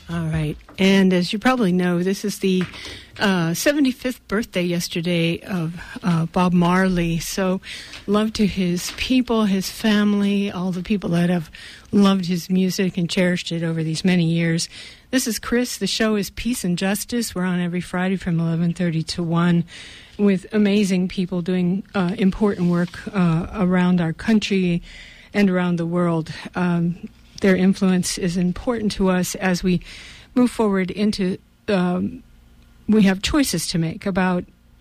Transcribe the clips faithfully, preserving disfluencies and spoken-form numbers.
All right. And as you probably know, this is the uh, seventy-fifth birthday yesterday of uh, Bob Marley. So love to his people, his family, all the people that have loved his music and cherished it over these many years. This is Chris. The show is Peace and Justice. We're on every Friday from eleven thirty to one with amazing people doing uh, important work uh, around our country and around the world. Um, their influence is important to us as we move forward into, um, we have choices to make about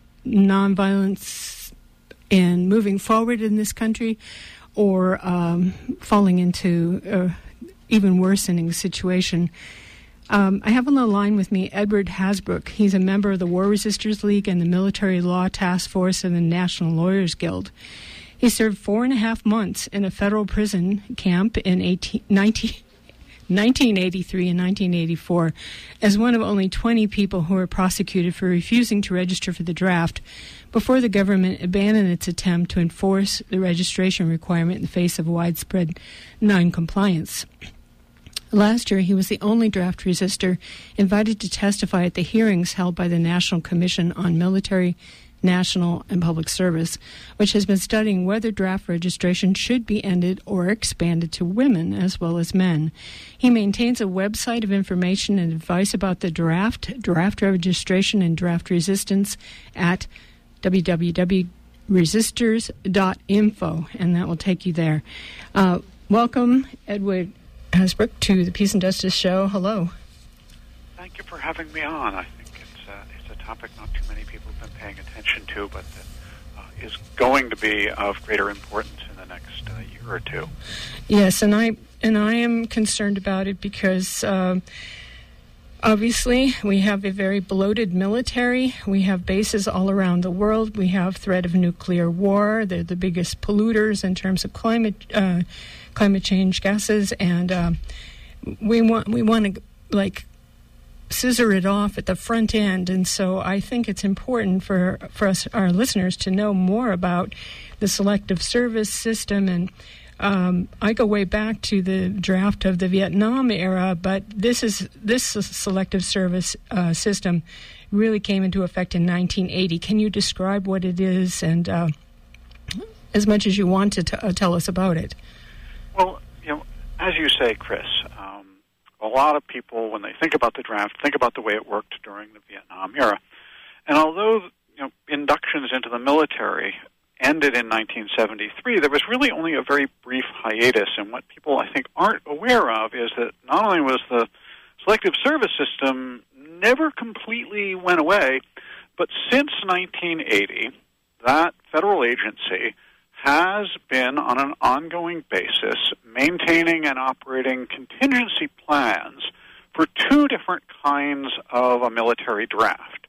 nonviolence and moving forward in this country, or um, falling into an even worsening situation. Um, I have on the line with me Edward Hasbrouck. He's a member of the War Resisters League and the Military Law Task Force of the National Lawyers Guild. He served four and a half months in a federal prison camp in eighteen, nineteen, nineteen eighty-three and nineteen eighty-four as one of only twenty people who were prosecuted for refusing to register for the draft before the government abandoned its attempt to enforce the registration requirement in the face of widespread noncompliance. Last year, he was the only draft resister invited to testify at the hearings held by the National Commission on Military, National, and Public Service, which has been studying whether draft registration should be ended or expanded to women as well as men. He maintains a website of information and advice about the draft, draft registration, and draft resistance at w w w dot resisters dot info, and that will take you there. Uh, welcome, Edward Hasbrouck, to the Peace and Justice Show. Hello. Thank you for having me on. I think it's, uh, it's a topic not too many people have been paying attention to, but that uh, is going to be of greater importance in the next uh, year or two. Yes, and I and I am concerned about it because um, obviously we have a very bloated military. We have bases all around the world. We have threat of nuclear war. They're the biggest polluters in terms of climate uh, climate change gases, and uh, we want we want to like scissor it off at the front end. And so I think it's important for for us, our listeners, to know more about the selective service system. And um, I go way back to the draft of the Vietnam era, but this is this selective service uh, system really came into effect in nineteen eighty. Can you describe what it is, and uh, as much as you want to t- uh, tell us about it? Well, you know, as you say, Chris, um, a lot of people, when they think about the draft, think about the way it worked during the Vietnam era. And although, you know, inductions into the military ended in nineteen seventy-three, there was really only a very brief hiatus. And what people, I think, aren't aware of is that not only was the selective service system never completely went away, but since nineteen eighty, that federal agency has been on an ongoing basis maintaining and operating contingency plans for two different kinds of a military draft.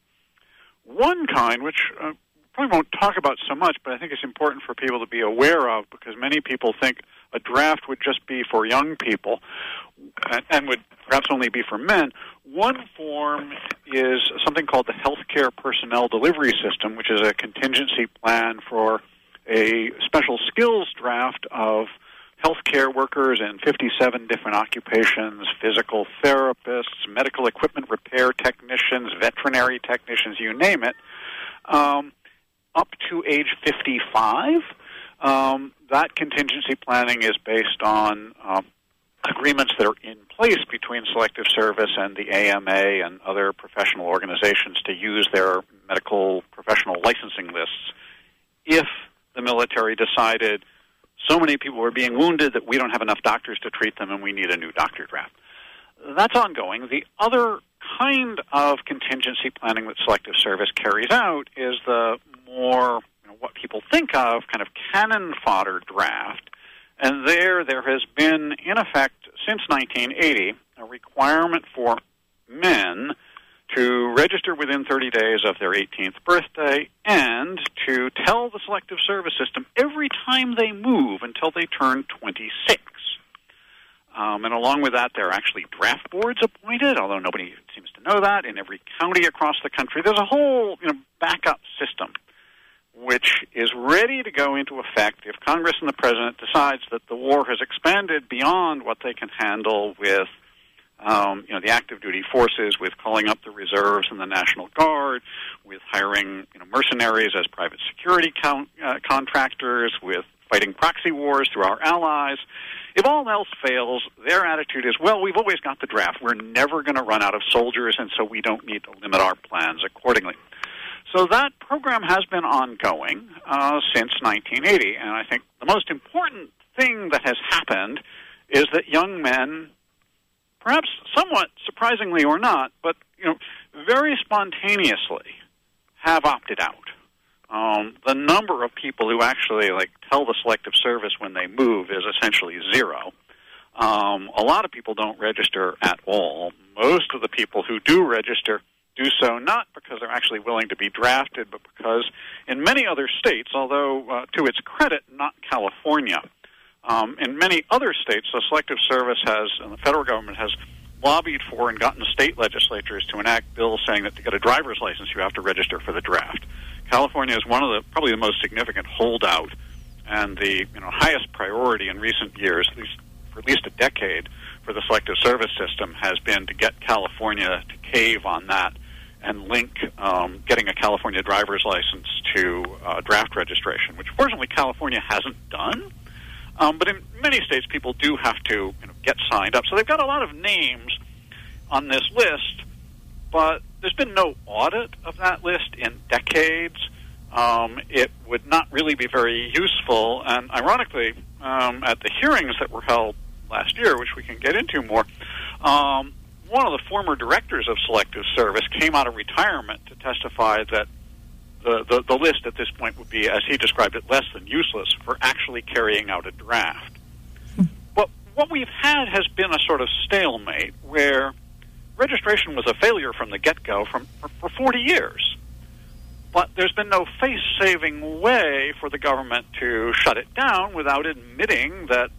One kind, which uh, probably won't talk about so much, but I think it's important for people to be aware of, because many people think a draft would just be for young people and, and would perhaps only be for men. One form is something called the Healthcare Personnel Delivery System, which is a contingency plan for a special skills draft of healthcare workers in fifty-seven different occupations, physical therapists, medical equipment repair technicians, veterinary technicians, you name it, um, up to age fifty-five. Um, that contingency planning is based on um, agreements that are in place between Selective Service and the A M A and other professional organizations to use their medical professional licensing lists if the military decided so many people were being wounded that we don't have enough doctors to treat them and we need a new doctor draft. That's ongoing. The other kind of contingency planning that Selective Service carries out is the more, you know, what people think of, kind of cannon fodder draft. And there, there has been, in effect, since nineteen eighty, a requirement for men to register within thirty days of their eighteenth birthday and to tell the Selective Service System every time they move until they turn twenty-six. Um, and along with that, there are actually draft boards appointed, although nobody seems to know that, in every county across the country. There's a whole, you know, backup system which is ready to go into effect if Congress and the President decides that the war has expanded beyond what they can handle with um, you know, the active duty forces, with calling up the reserves and the National Guard, with hiring, you know, mercenaries as private security count, uh, contractors, with fighting proxy wars through our allies. If all else fails, their attitude is, well, we've always got the draft. We're never going to run out of soldiers, and so we don't need to limit our plans accordingly. So that program has been ongoing uh, since nineteen eighty, and I think the most important thing that has happened is that young men, perhaps somewhat surprisingly or not, but you know, very spontaneously have opted out. Um, the number of people who actually like tell the Selective Service when they move is essentially zero. Um, a lot of people don't register at all. Most of the people who do register do so not because they're actually willing to be drafted, but because in many other states, although uh, to its credit, not California, um, in many other states, the Selective Service has, and the federal government has lobbied for and gotten state legislatures to enact bills saying that to get a driver's license, you have to register for the draft. California is one of the probably the most significant holdout, and the you know highest priority in recent years, at least for at least a decade, for the Selective Service system has been to get California to cave on that and link um, getting a California driver's license to uh, draft registration, which fortunately California hasn't done. Um, but in many states, people do have to you know, get signed up. So they've got a lot of names on this list, but there's been no audit of that list in decades. Um, it would not really be very useful. And ironically, um, at the hearings that were held last year, which we can get into more, um, one of the former directors of Selective Service came out of retirement to testify that the, the, the list at this point would be, as he described it, less than useless for actually carrying out a draft. But what we've had has been a sort of stalemate where registration was a failure from the get-go from, for, for forty years. But there's been no face-saving way for the government to shut it down without admitting that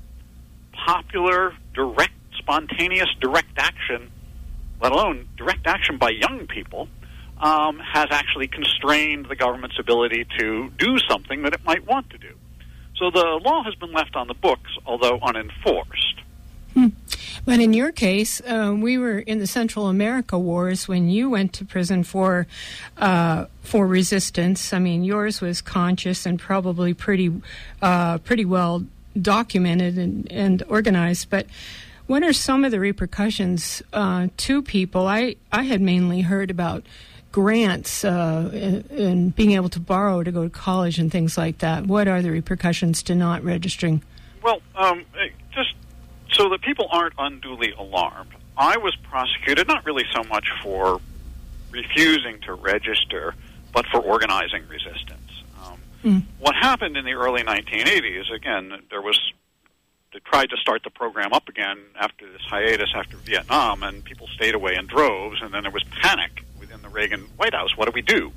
popular, direct, spontaneous direct action, let alone direct action by young people, um, has actually constrained the government's ability to do something that it might want to do. So the law has been left on the books, although unenforced. Hmm. But in your case, uh, we were in the Central America Wars when you went to prison for uh, for resistance. I mean, yours was conscious and probably pretty uh, pretty well documented and, and organized. But what are some of the repercussions uh, to people? I, I had mainly heard about grants uh, and, and being able to borrow to go to college and things like that. What are the repercussions to not registering? Well, um, just so that people aren't unduly alarmed, I was prosecuted not really so much for refusing to register, but for organizing resistance. Um, mm. What happened in the early nineteen eighties, again, there was, they tried to start the program up again after this hiatus after Vietnam, and people stayed away in droves, and then there was panic within the Reagan White House. What do we do?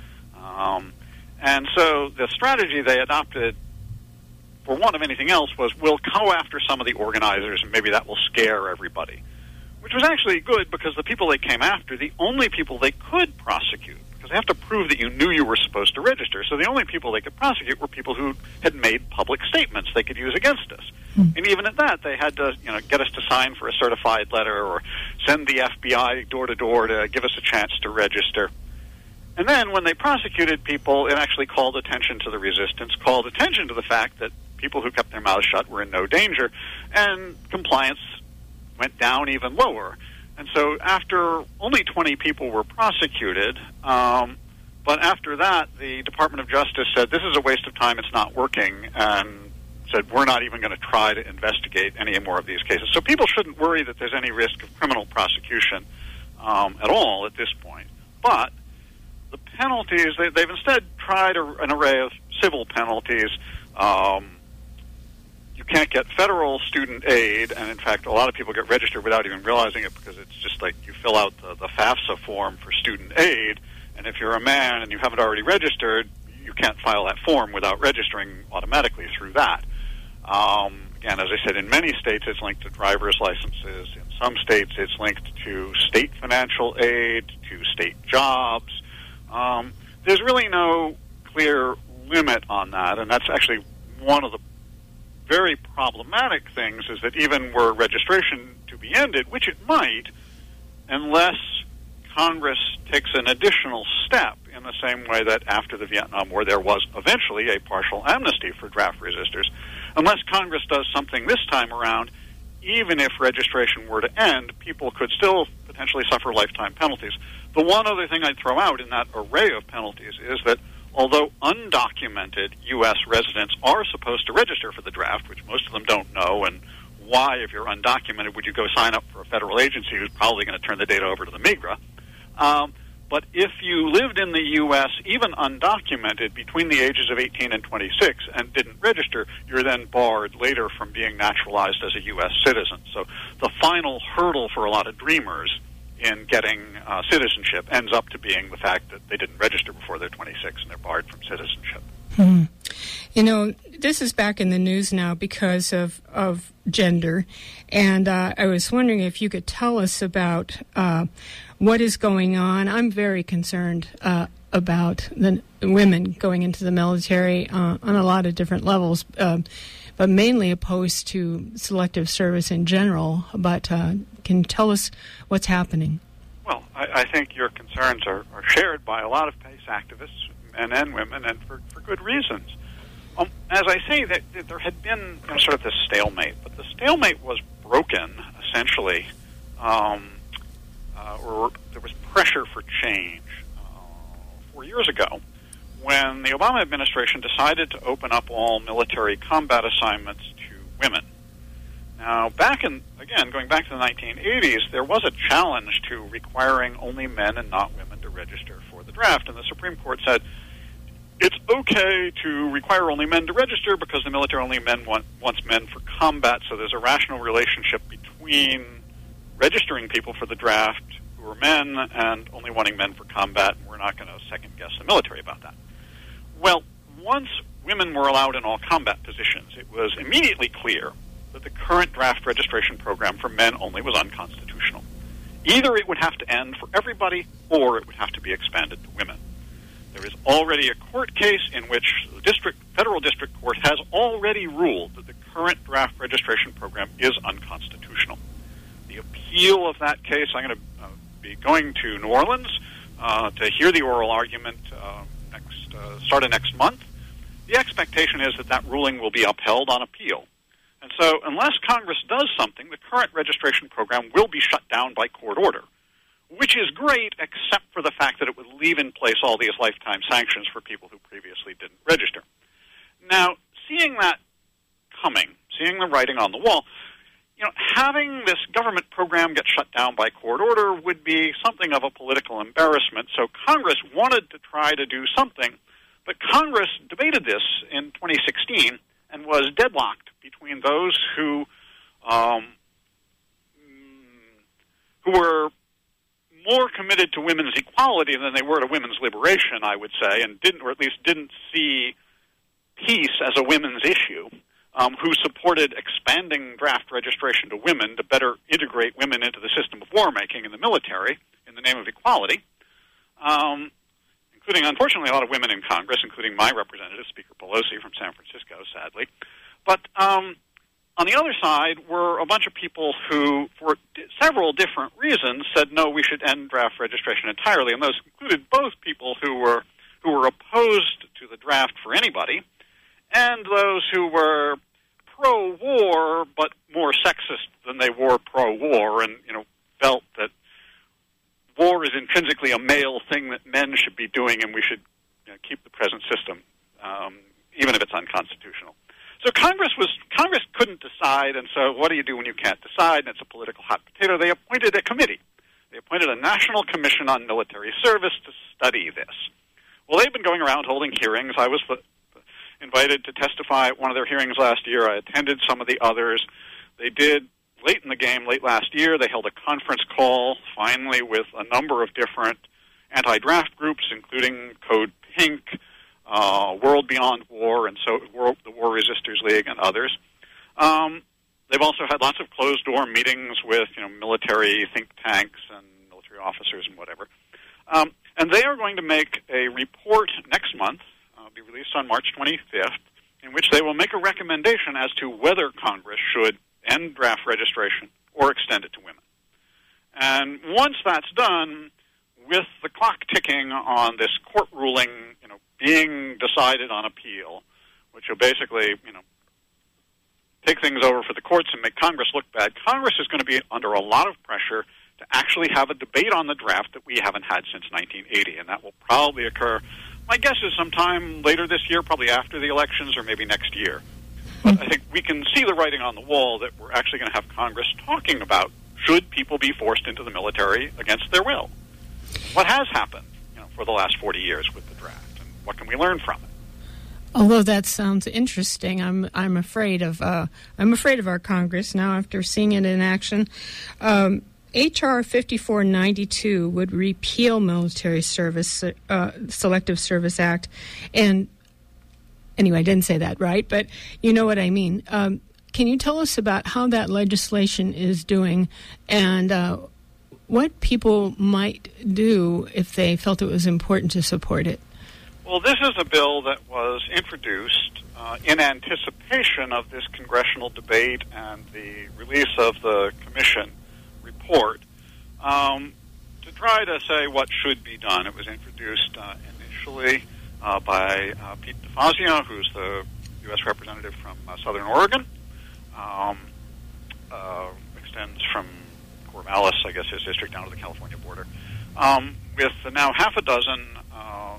Um, and so the strategy they adopted, for want of anything else, was we'll go after some of the organizers, and maybe that will scare everybody, which was actually good because the people they came after, the only people they could prosecute, because they have to prove that you knew you were supposed to register, so the only people they could prosecute were people who had made public statements they could use against us. Mm. And even at that, they had to, you know, get us to sign for a certified letter or send the F B I door to door to give us a chance to register. And then when they prosecuted people, it actually called attention to the resistance, called attention to the fact that people who kept their mouths shut were in no danger, and compliance went down even lower. And so after only twenty people were prosecuted, um, but after that, the Department of Justice said, this is a waste of time, it's not working, and said, we're not even going to try to investigate any more of these cases. So people shouldn't worry that there's any risk of criminal prosecution um, at all at this point. But the penalties, they, they've instead tried a, an array of civil penalties. Um, you can't get federal student aid, and in fact, a lot of people get registered without even realizing it because it's just like you fill out the, the FAFSA form for student aid, and if you're a man and you haven't already registered, you can't file that form without registering automatically through that. Um, again, as I said, in many states it's linked to driver's licenses. In some states it's linked to state financial aid, to state jobs. Um, there's really no clear limit on that, and that's actually one of the very problematic things is that even were registration to be ended, which it might, unless Congress takes an additional step in the same way that after the Vietnam War there was eventually a partial amnesty for draft resistors, unless Congress does something this time around, even if registration were to end, people could still potentially suffer lifetime penalties. The one other thing I'd throw out in that array of penalties is that although undocumented U S residents are supposed to register for the draft, which most of them don't know, and why, if you're undocumented, would you go sign up for a federal agency who's probably going to turn the data over to the MIGRA? Um, but if you lived in the U S, even undocumented, between the ages of eighteen and twenty-six and didn't register, you're then barred later from being naturalized as a U S citizen. So the final hurdle for a lot of dreamers in getting uh, citizenship ends up to being the fact that they didn't register before they're twenty-six and they're barred from citizenship. Hmm. You know, this is back in the news now because of, of gender, and uh, I was wondering if you could tell us about uh, what is going on. I'm very concerned uh, about the women going into the military uh, on a lot of different levels, uh, but mainly opposed to selective service in general. But uh, can you tell us what's happening? Well, I, I think your concerns are, are shared by a lot of PACE activists, men and women, and for, for good reasons. Um, as I say, that, that there had been you know, sort of this stalemate, but the stalemate was broken, essentially, um, uh, or there was pressure for change uh, four years ago when the Obama administration decided to open up all military combat assignments to women. Now, back in, again, going back to the nineteen eighties, there was a challenge to requiring only men and not women to register for the draft, and the Supreme Court said, it's okay to require only men to register because the military only men want, wants men for combat, so there's a rational relationship between registering people for the draft who are men and only wanting men for combat, and we're not going to second-guess the military about that. Well, once women were allowed in all combat positions, it was immediately clear that the current draft registration program for men only was unconstitutional. Either it would have to end for everybody, or it would have to be expanded to women. There is already a court case in which the district, federal district court has already ruled that the current draft registration program is unconstitutional. The appeal of that case, I'm going to uh, be going to New Orleans uh, to hear the oral argument uh, next, uh, start of next month. The expectation is that that ruling will be upheld on appeal. And so unless Congress does something, the current registration program will be shut down by court order, which is great except for the fact that it would leave in place all these lifetime sanctions for people who previously didn't register. Now, seeing that coming, seeing the writing on the wall, you know, having this government program get shut down by court order would be something of a political embarrassment. So Congress wanted to try to do something, but Congress debated this in twenty sixteen and was deadlocked between those who um, who were more committed to women's equality than they were to women's liberation, I would say, and didn't, or at least didn't see peace as a women's issue, um, who supported expanding draft registration to women to better integrate women into the system of war-making in the military in the name of equality, um, including, unfortunately, a lot of women in Congress, including my representative, Speaker Pelosi from San Francisco, sadly. But um, on the other side were a bunch of people who, for d- several different reasons, said, no, we should end draft registration entirely, and those included both people who were who were opposed to the draft for anybody, and those who were pro-war but more sexist than they were pro-war, and you know felt that war is intrinsically a male thing that men should be doing, and we should you know, keep the present system, um, even if it's unconstitutional. So Congress was Congress couldn't decide, and so what do you do when you can't decide? And it's a political hot potato. They appointed a committee. They appointed a National Commission on Military Service to study this. Well, they've been going around holding hearings. I was invited to testify at one of their hearings last year. I attended some of the others. They did, late in the game, late last year, they held a conference call, finally, with a number of different anti-draft groups, including Code Pink, uh, World Beyond War, and so World, the War Resisters League, and others. Um, they've also had lots of closed-door meetings with, you know, military think tanks and military officers and whatever. Um, and they are going to make a report next month, uh, be released on March twenty-fifth, in in which they will make a recommendation as to whether Congress should end draft registration or extend it to women. And once that's done, with the clock ticking on this court ruling, you know, being decided on appeal, which will basically, you know, take things over for the courts and make Congress look bad, Congress is going to be under a lot of pressure to actually have a debate on the draft that we haven't had since nineteen eighty, and that will probably occur, my guess is sometime later this year, probably after the elections or maybe next year. But I think we can see the writing on the wall that we're actually going to have Congress talking about, should people be forced into the military against their will? What has happened, you know, for the last forty years with the draft, and what can we learn from it? Although that sounds interesting, I'm I'm afraid of uh, I'm afraid of our Congress now after seeing it in action. Um, H R fifty-four ninety-two would repeal Military Service uh, Selective Service Act, and anyway, I didn't say that right, but you know what I mean. Um, can you tell us about how that legislation is doing, and uh, what people might do if they felt it was important to support it? Well, this is a bill that was introduced uh, in anticipation of this congressional debate and the release of the commission report um, to try to say what should be done. It was introduced uh, initially uh, by uh, Pete DeFazio, who's the U S representative from uh, Southern Oregon. Um, uh, extends from Corvallis, I guess, his district, down to the California border, um, with now half a dozen uh,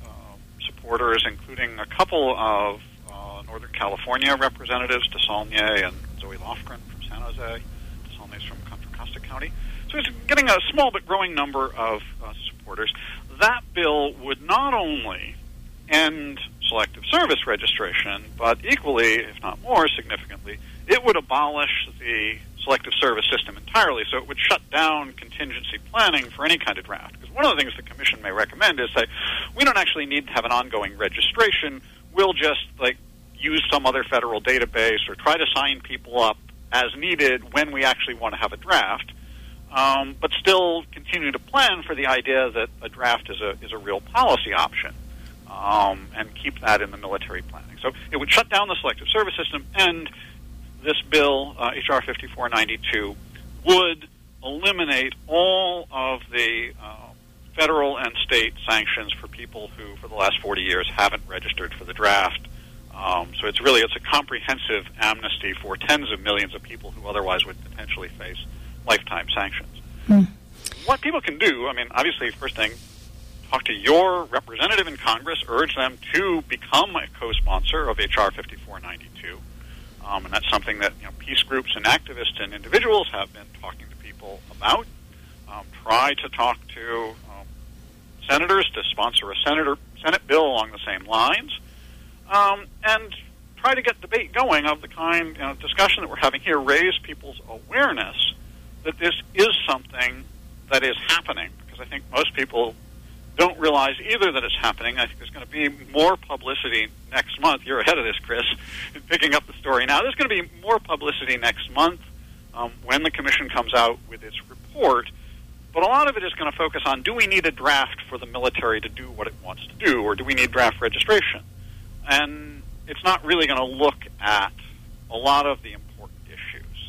supporters, including a couple of uh, Northern California representatives, DeSaulnier and Zoe Lofgren from San Jose. DeSaulnier's from Contra Costa County. So it's getting a small but growing number of uh, supporters. That bill would not only end selective service registration, but equally, if not more significantly, it would abolish the selective service system entirely. So it would shut down contingency planning for any kind of draft. Because one of the things the commission may recommend is say, we don't actually need to have an ongoing registration. We'll just like use some other federal database or try to sign people up as needed when we actually want to have a draft. Um, but still continue to plan for the idea that a draft is a is a real policy option, um, and keep that in the military planning. So it would shut down the selective service system, and this bill, uh, H R fifty-four ninety-two, would eliminate all of the uh, federal and state sanctions for people who, for the last forty years, haven't registered for the draft. Um, so it's really it's a comprehensive amnesty for tens of millions of people who otherwise would potentially face lifetime sanctions. Hmm. What people can do, I mean, obviously, first thing, talk to your representative in Congress, urge them to become a co-sponsor of H R fifty-four ninety-two. Um, and that's something that, you know, peace groups and activists and individuals have been talking to people about. Um, try to talk to um, senators to sponsor a senator Senate bill along the same lines, um, and try to get debate going of the kind, you know, discussion that we're having here. Raise people's awareness that this is something that is happening, because I think most people don't realize either that it's happening. I think there's going to be more publicity next month. You're ahead of this, Chris, picking up the story now. There's going to be more publicity next month um, when the commission comes out with its report. But a lot of it is going to focus on, do we need a draft for the military to do what it wants to do, or do we need draft registration? And it's not really going to look at a lot of the important issues.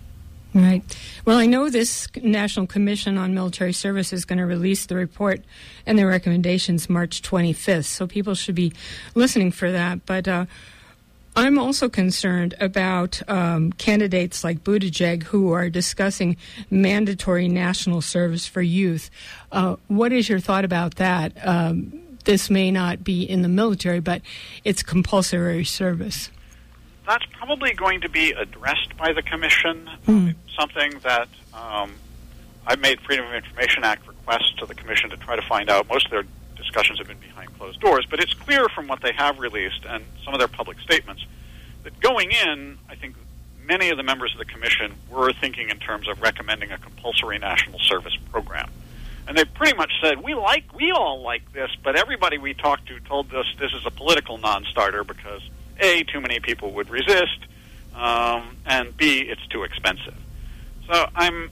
Right. Well, I know this National Commission on Military Service is going to release the report and the recommendations March twenty-fifth, so people should be listening for that. But uh, I'm also concerned about um, candidates like Buttigieg who are discussing mandatory national service for youth. Uh, what is your thought about that? Um, this may not be in the military, but it's compulsory service. That's probably going to be addressed by the commission. Mm. It's something that um, I've made Freedom of Information Act requests to the commission to try to find out. Most of their discussions have been behind closed doors, but it's clear from what they have released and some of their public statements that going in, I think many of the members of the commission were thinking in terms of recommending a compulsory national service program. And they pretty much said, we like, we all like this, but everybody we talked to told us this is a political non-starter because A, too many people would resist, um, and B, it's too expensive. So I'm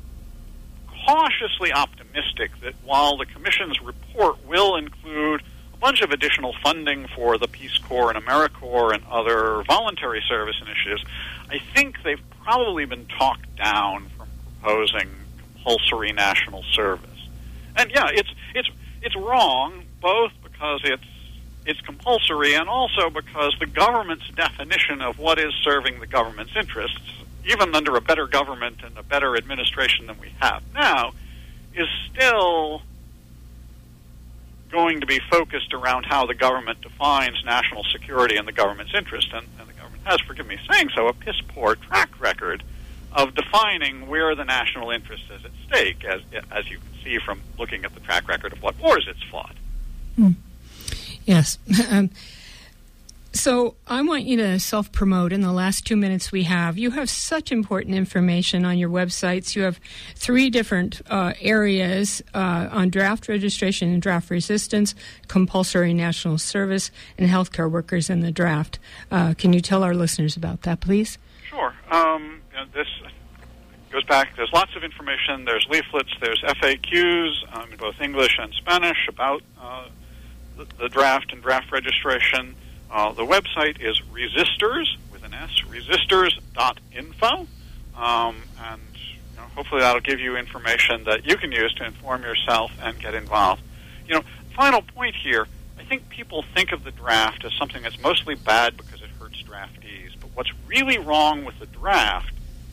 cautiously optimistic that while the Commission's report will include a a bunch of additional funding for the Peace Corps and AmeriCorps and other voluntary service initiatives, I think they've probably been talked down from proposing compulsory national service. And yeah, it's it's it's wrong, both because it's it's compulsory and also because the government's definition of what is serving the government's interests, even under a better government and a better administration than we have now, is still going to be focused around how the government defines national security and the government's interest. And, and the government has, forgive me saying so, a piss-poor track record of defining where the national interest is at stake, as as you can see from looking at the track record of what wars it's fought. Hmm. Yes. um, so I want you to self-promote in the last two minutes we have. You have such important information on your websites. You have three different uh, areas uh, on draft registration and draft resistance, compulsory national service, and healthcare workers in the draft. Uh, can you tell our listeners about that, please? Sure. Um, you know, this goes back. There's lots of information. There's leaflets. There's F A Qs um, in both English and Spanish about uh, the, the draft and draft registration. Uh, the website is Resistors, with an S, resistors dot info. Um, and you know, hopefully that'll give you information that you can use to inform yourself and get involved. You know, final point here, I think people think of the draft as something that's mostly bad because it hurts draftees. But what's really wrong with the draft,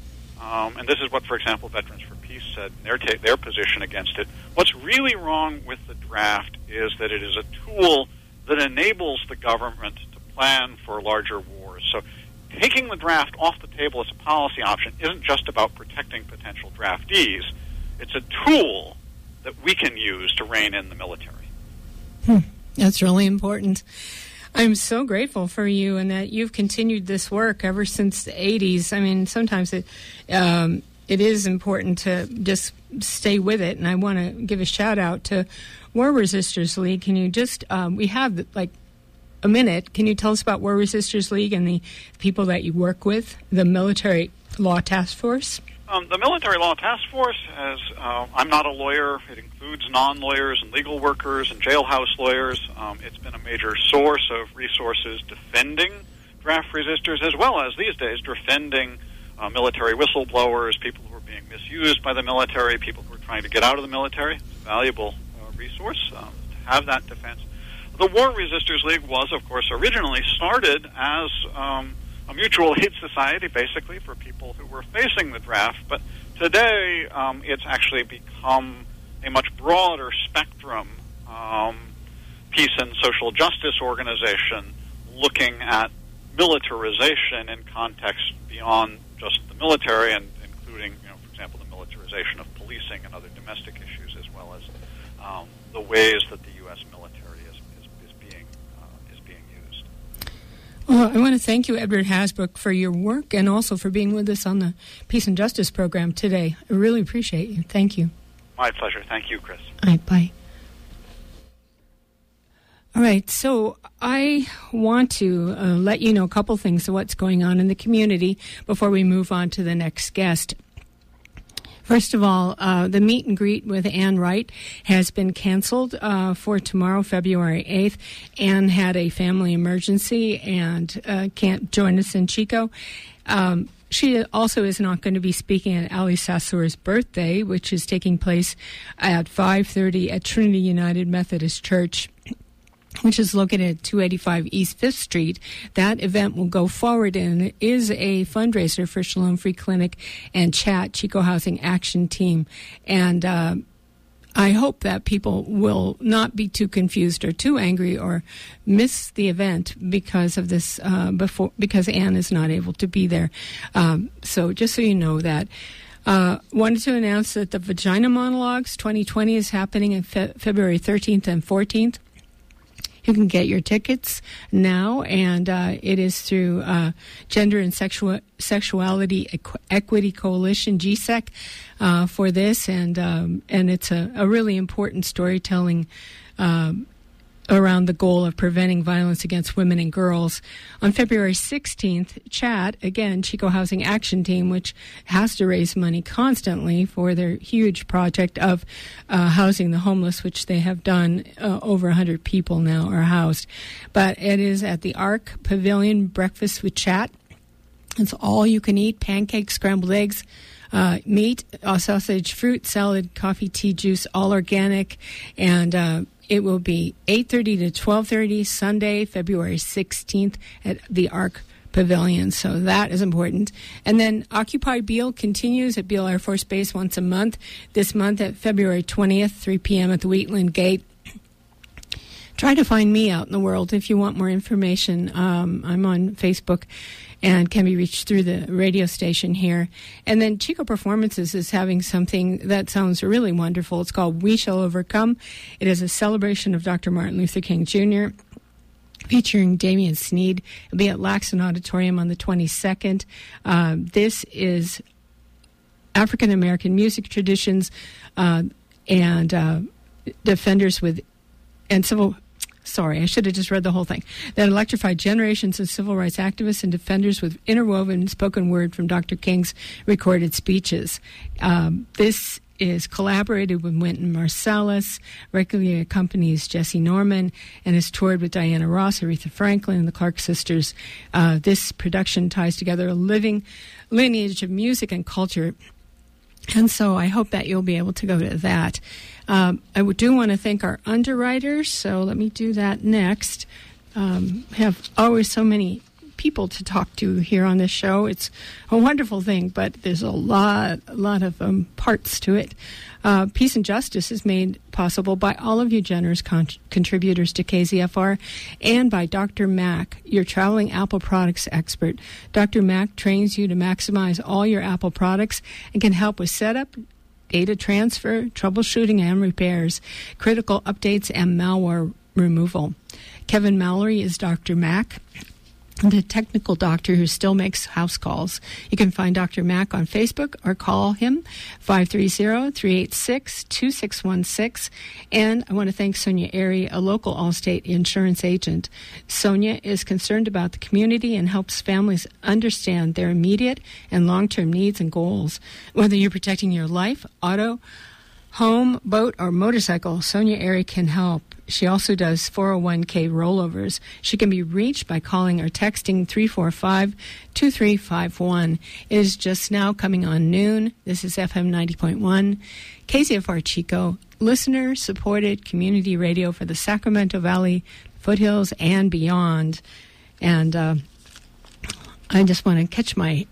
um, and this is what, for example, Veterans for Peace said in their, ta- their position against it, what's really wrong with the draft is that it is a tool that enables the government to plan for larger wars. So taking the draft off the table as a policy option isn't just about protecting potential draftees. It's a tool that we can use to rein in the military. Hmm. That's really important. I'm so grateful for you and that you've continued this work ever since the eighties. I mean, sometimes it um, it is important to just stay with it, and I want to give a shout out to War Resisters League. Can you just, um, we have like a minute, can you tell us about War Resisters League and the people that you work with, the Military Law Task Force? Um, the Military Law Task Force has, uh, I'm not a lawyer, it includes non-lawyers and legal workers and jailhouse lawyers. Um, it's been a major source of resources defending draft resistors, as well as these days defending uh, military whistleblowers, people who are being misused by the military, people who are trying to get out of the military. It's a valuable uh, resource um, to have that defense. The War Resisters League was, of course, originally started as um, a mutual aid society, basically, for people who were facing the draft. But today, um, it's actually become a much broader spectrum um, peace and social justice organization looking at militarization in context beyond just the military, and including, you know, for example, the militarization of policing and other domestic issues, as well as um, the ways that the U S military is, is, is being uh, is being used. Well, I want to thank you, Edward Hasbrouck, for your work and also for being with us on the Peace and Justice program today. I really appreciate you. Thank you. My pleasure. Thank you, Chris. All right, bye. All right, so I want to uh, let you know a couple things of what's going on in the community before we move on to the next guest. First of all, uh, the meet and greet with Ann Wright has been canceled uh, for tomorrow, February eighth. Ann had a family emergency and uh, can't join us in Chico. Um, she also is not going to be speaking at Ali Sassour's birthday, which is taking place at five thirty at Trinity United Methodist Church, which is located at two eighty-five East Fifth Street. That event will go forward, and it is a fundraiser for Shalom Free Clinic and Chat, Chico Housing Action Team. And uh, I hope that people will not be too confused or too angry or miss the event because of this, uh, before because Ann is not able to be there. Um, so just so you know that. Uh, wanted to announce that the Vagina Monologues twenty twenty is happening on fe- February thirteenth and fourteenth. You can get your tickets now, and uh, it is through uh, Gender and Sexual Sexuality Equ- Equity Coalition, G S E C, uh, for this, and um, and it's a, a really important storytelling um, around the goal of preventing violence against women and girls. On February sixteenth, CHAT, again, Chico Housing Action Team, which has to raise money constantly for their huge project of uh, housing the homeless, which they have done. Uh, over one hundred people now are housed. But it is at the Arc Pavilion, Breakfast with Chat. It's all you can eat, pancakes, scrambled eggs, uh, meat, uh, sausage, fruit, salad, coffee, tea, juice, all organic, and uh, it will be eight thirty to twelve thirty, Sunday, February sixteenth at the Arc Pavilion. So that is important. And then Occupy Beale continues at Beale Air Force Base once a month. This month at February twentieth, three p.m. at the Wheatland Gate. Try to find me out in the world if you want more information. Um, I'm on Facebook and can be reached through the radio station here. And then Chico Performances is having something that sounds really wonderful. It's called We Shall Overcome. It is a celebration of Doctor Martin Luther King Junior, featuring Damian Sneed. It'll be at Laxton Auditorium on the twenty-second. Uh, this is African American music traditions uh, and uh, defenders with and civil. Sorry, I should have just read the whole thing. That electrified generations of civil rights activists and defenders with interwoven spoken word from Doctor King's recorded speeches. Um, this is collaborated with Wynton Marsalis, regularly accompanies Jesse Norman, and is toured with Diana Ross, Aretha Franklin, and the Clark sisters. Uh, this production ties together a living lineage of music and culture. And so I hope that you'll be able to go to that. Um, I do want to thank our underwriters, so let me do that next. Um, have always so many people to talk to here on this show. It's a wonderful thing, but there's a lot, a lot of um, parts to it. Uh, Peace and Justice is made possible by all of you generous con- contributors to K Z F R and by Doctor Mack, your traveling Apple products expert. Doctor Mack trains you to maximize all your Apple products and can help with setup, data transfer, troubleshooting and repairs, critical updates, and malware removal. Kevin Mallory is Doctor Mack, the technical doctor who still makes house calls. You can find Doctor Mack on Facebook or call him five three zero, three eight six, two six one six. And I want to thank Sonia Airy, a local Allstate insurance agent. Sonia is concerned about the community and helps families understand their immediate and long-term needs and goals. Whether you're protecting your life, auto, home, boat, or motorcycle, Sonia Airy can help. She also does four oh one k rollovers. She can be reached by calling or texting three four five, two three five one. It is just now coming on noon. This is F M ninety point one, K Z F R Chico, listener-supported community radio for the Sacramento Valley, foothills, and beyond. And uh, I just want to catch my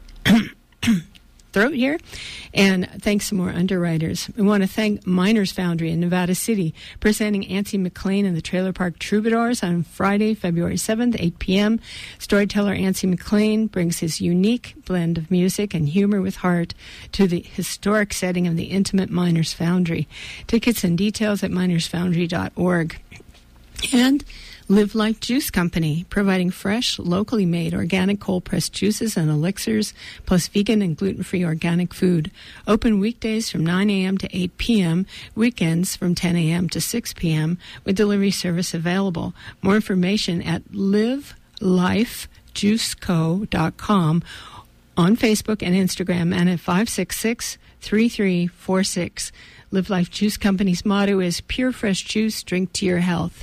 throat here and thank some more underwriters. We want to thank Miners Foundry in Nevada City, presenting Antsy McLean and the Trailer Park Troubadours on Friday, February seventh, eight p.m. Storyteller Antsy McLean brings his unique blend of music and humor with heart to the historic setting of the intimate Miners Foundry. Tickets and details at miners foundry dot org. And Live Life Juice Company, providing fresh, locally made organic cold-pressed juices and elixirs, plus vegan and gluten-free organic food. Open weekdays from nine a.m. to eight p.m., weekends from ten a.m. to six p.m., with delivery service available. More information at live life juice co dot com, on Facebook and Instagram, and at five six six, three three four six. Live Life Juice Company's motto is pure fresh juice, drink to your health.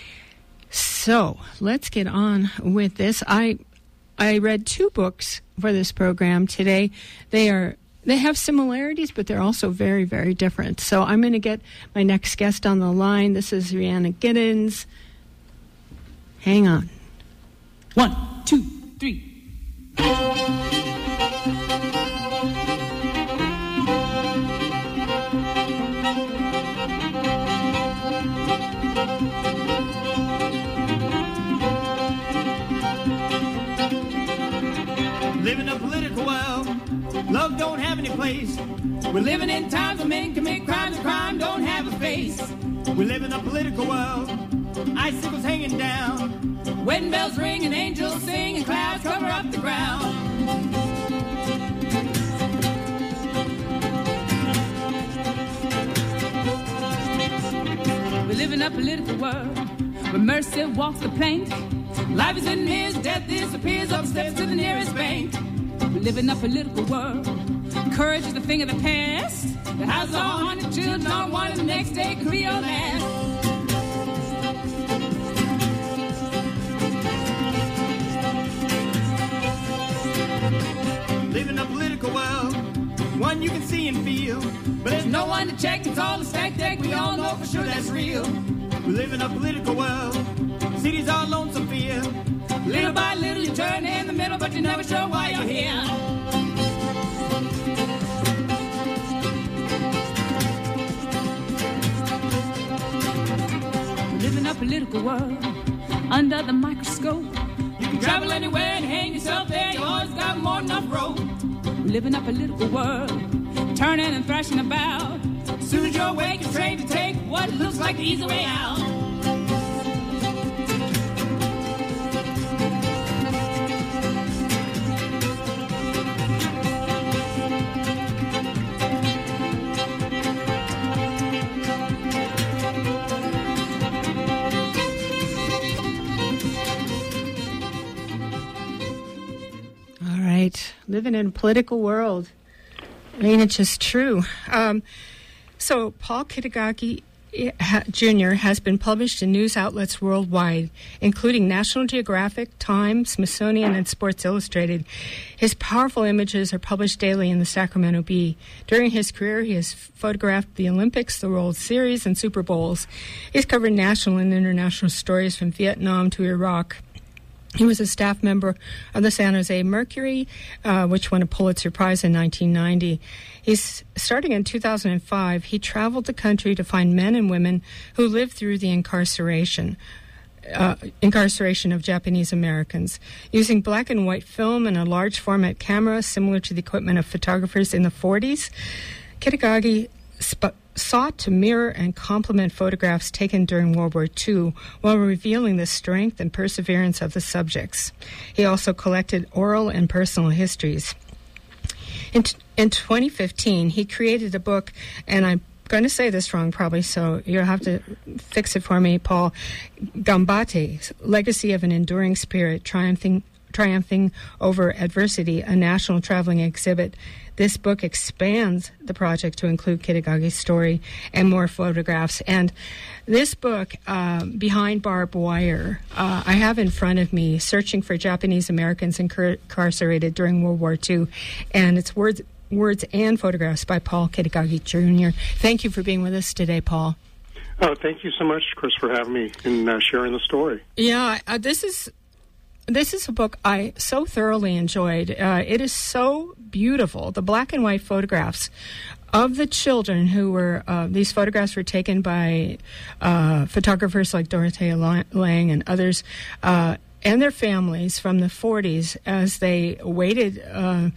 So let's get on with this. I I read two books for this program today. They are they have similarities, but they're also very, very different. So I'm going to get my next guest on the line. This is Rhianna Giddens. Hang on. One, two, three. Living a political world, love don't have any place. We're living in times where men commit crimes and crime don't have a face. We live in a political world, icicles hanging down, wedding bells ring and angels sing and clouds cover up the ground. We live in a political world, where mercy walks the plank. Life is in his, death disappears up the steps to the nearest bank. We live in a political world. Courage is the thing of the past. The house all hundred children on one, and the next day could be your last. Live in a political world, one you can see and feel, but there's no one to check. It's all a stack deck. We all know for sure that's real. We live in a political world. Cities are lonesome fear. Little by little you turn in the middle, but you're never sure why you're here. We live in a political world under the microscope. You can travel anywhere and hang yourself there. You always got more than enough rope. We live in a political world, turning and thrashing about. As soon as you're awake, you're trained to take what looks like the easy way out. Living in a political world. I mean, it's just true. Um, so Paul Kitagaki Junior has been published in news outlets worldwide, including National Geographic, Time, Smithsonian, and Sports Illustrated. His powerful images are published daily in the Sacramento Bee. During his career, he has photographed the Olympics, the World Series, and Super Bowls. He's covered national and international stories from Vietnam to Iraq. He was a staff member of the San Jose Mercury, uh, which won a Pulitzer Prize in nineteen ninety. He's starting in two thousand five. He traveled the country to find men and women who lived through the incarceration, uh, incarceration of Japanese Americans. Using black and white film and a large format camera similar to the equipment of photographers in the forties, Kitagaki sp- sought to mirror and complement photographs taken during World War Two while revealing the strength and perseverance of the subjects. He also collected oral and personal histories. In, t- in twenty fifteen, he created a book, and I'm going to say this wrong probably, so you'll have to fix it for me, Paul. Gambate, Legacy of an Enduring Spirit, Triumphing Triumphing Over Adversity, a national traveling exhibit. This book expands the project to include Kitagaki's story and more photographs. And this book, uh, Behind Barbed Wire, uh, I have in front of me, Searching for Japanese Americans Incarcerated During World War Two. And it's words, words and photographs by Paul Kitagaki Junior Thank you for being with us today, Paul. Oh, thank you so much, Chris, for having me and uh, sharing the story. Yeah, uh, this is... This is a book I so thoroughly enjoyed. Uh, it is so beautiful. The black and white photographs of the children who were, uh, these photographs were taken by uh, photographers like Dorothea Lange and others, uh, and their families from the forties as they waited uh,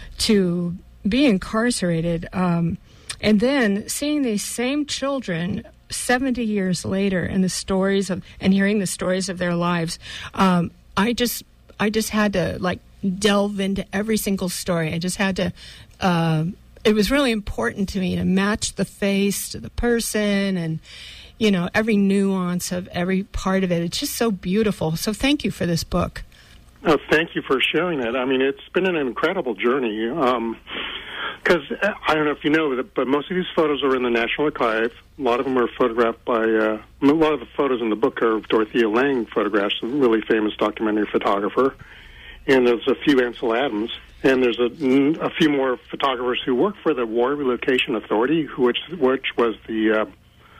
to be incarcerated. Um, and then seeing these same children seventy years later and the stories of, and hearing the stories of their lives, um, I just, I just had to like delve into every single story. I just had to. Uh, it was really important to me to match the face to the person, and you know every nuance of every part of it. It's just so beautiful. So thank you for this book. Oh, thank you for sharing that. I mean, it's been an incredible journey. Um, Because, I don't know if you know, but most of these photos are in the National Archive. A lot of them are photographed by, uh, a lot of the photos in the book are Dorothea Lange photographs, a really famous documentary photographer. And there's a few Ansel Adams. And there's a, a few more photographers who work for the War Relocation Authority, which which was the uh,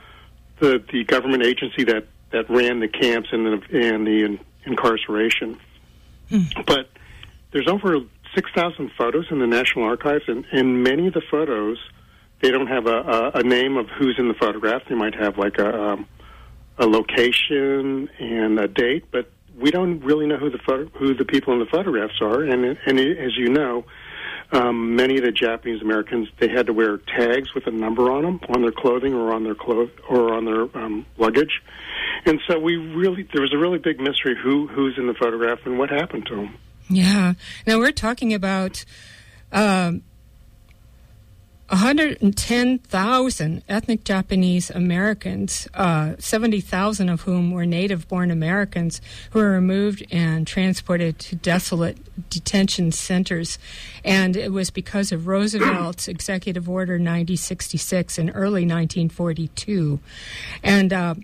the the government agency that, that ran the camps and the, and the in, incarceration. Mm. But there's over six thousand photos in the National Archives, and, and many of the photos, they don't have a, a, a name of who's in the photograph. They might have like a, um, a location and a date, but we don't really know who the photo, who the people in the photographs are. And, and as you know, um, many of the Japanese Americans, they had to wear tags with a number on them, on their clothing or on their clothes or on their um, luggage. And so we really, there was a really big mystery who who's in the photograph and what happened to them. Yeah. Now we're talking about um, one hundred ten thousand ethnic Japanese Americans, uh, seventy thousand of whom were native-born Americans, who were removed and transported to desolate detention centers. And it was because of Roosevelt's Executive Order ninety sixty-six in early nineteen forty-two. And uh,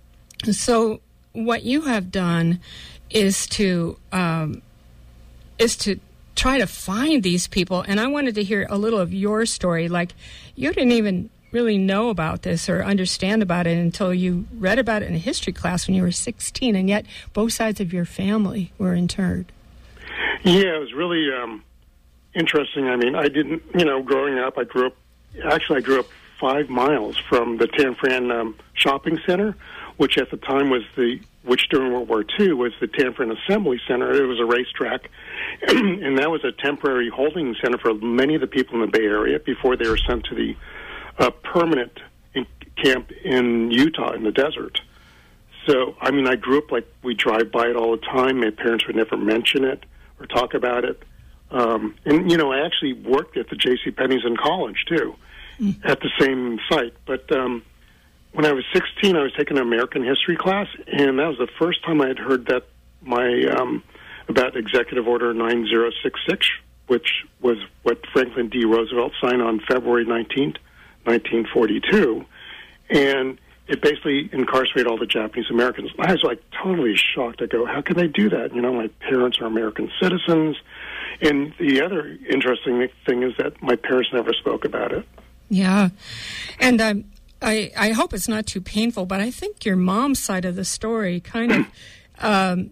so what you have done is to um, is to try to find these people, and I wanted to hear a little of your story. Like, you didn't even really know about this or understand about it until you read about it in a history class when you were sixteen, and yet both sides of your family were interred. Yeah, it was really um, interesting. I mean, I didn't, you know, growing up, I grew up, actually I grew up five miles from the Tan Fran um, shopping center, which at the time was the, which during World War Two was the Tan Fran Assembly Center. It was a racetrack, and that was a temporary holding center for many of the people in the Bay Area before they were sent to the uh, permanent in- camp in Utah in the desert. So, I mean, I grew up like we drive by it all the time. My parents would never mention it or talk about it. Um, and, you know, I actually worked at the JCPenney's in college, too, mm. at the same site. But um, when I was sixteen, I was taking an American history class, and that was the first time I had heard that my um, about Executive Order nine zero six six, which was what Franklin D. Roosevelt signed on February nineteenth, nineteen forty-two. And it basically incarcerated all the Japanese Americans. I was like totally shocked. I go, how could they do that? You know, my parents are American citizens. And the other interesting thing is that my parents never spoke about it. Yeah. And um, I, I hope it's not too painful, but I think your mom's side of the story kind of um,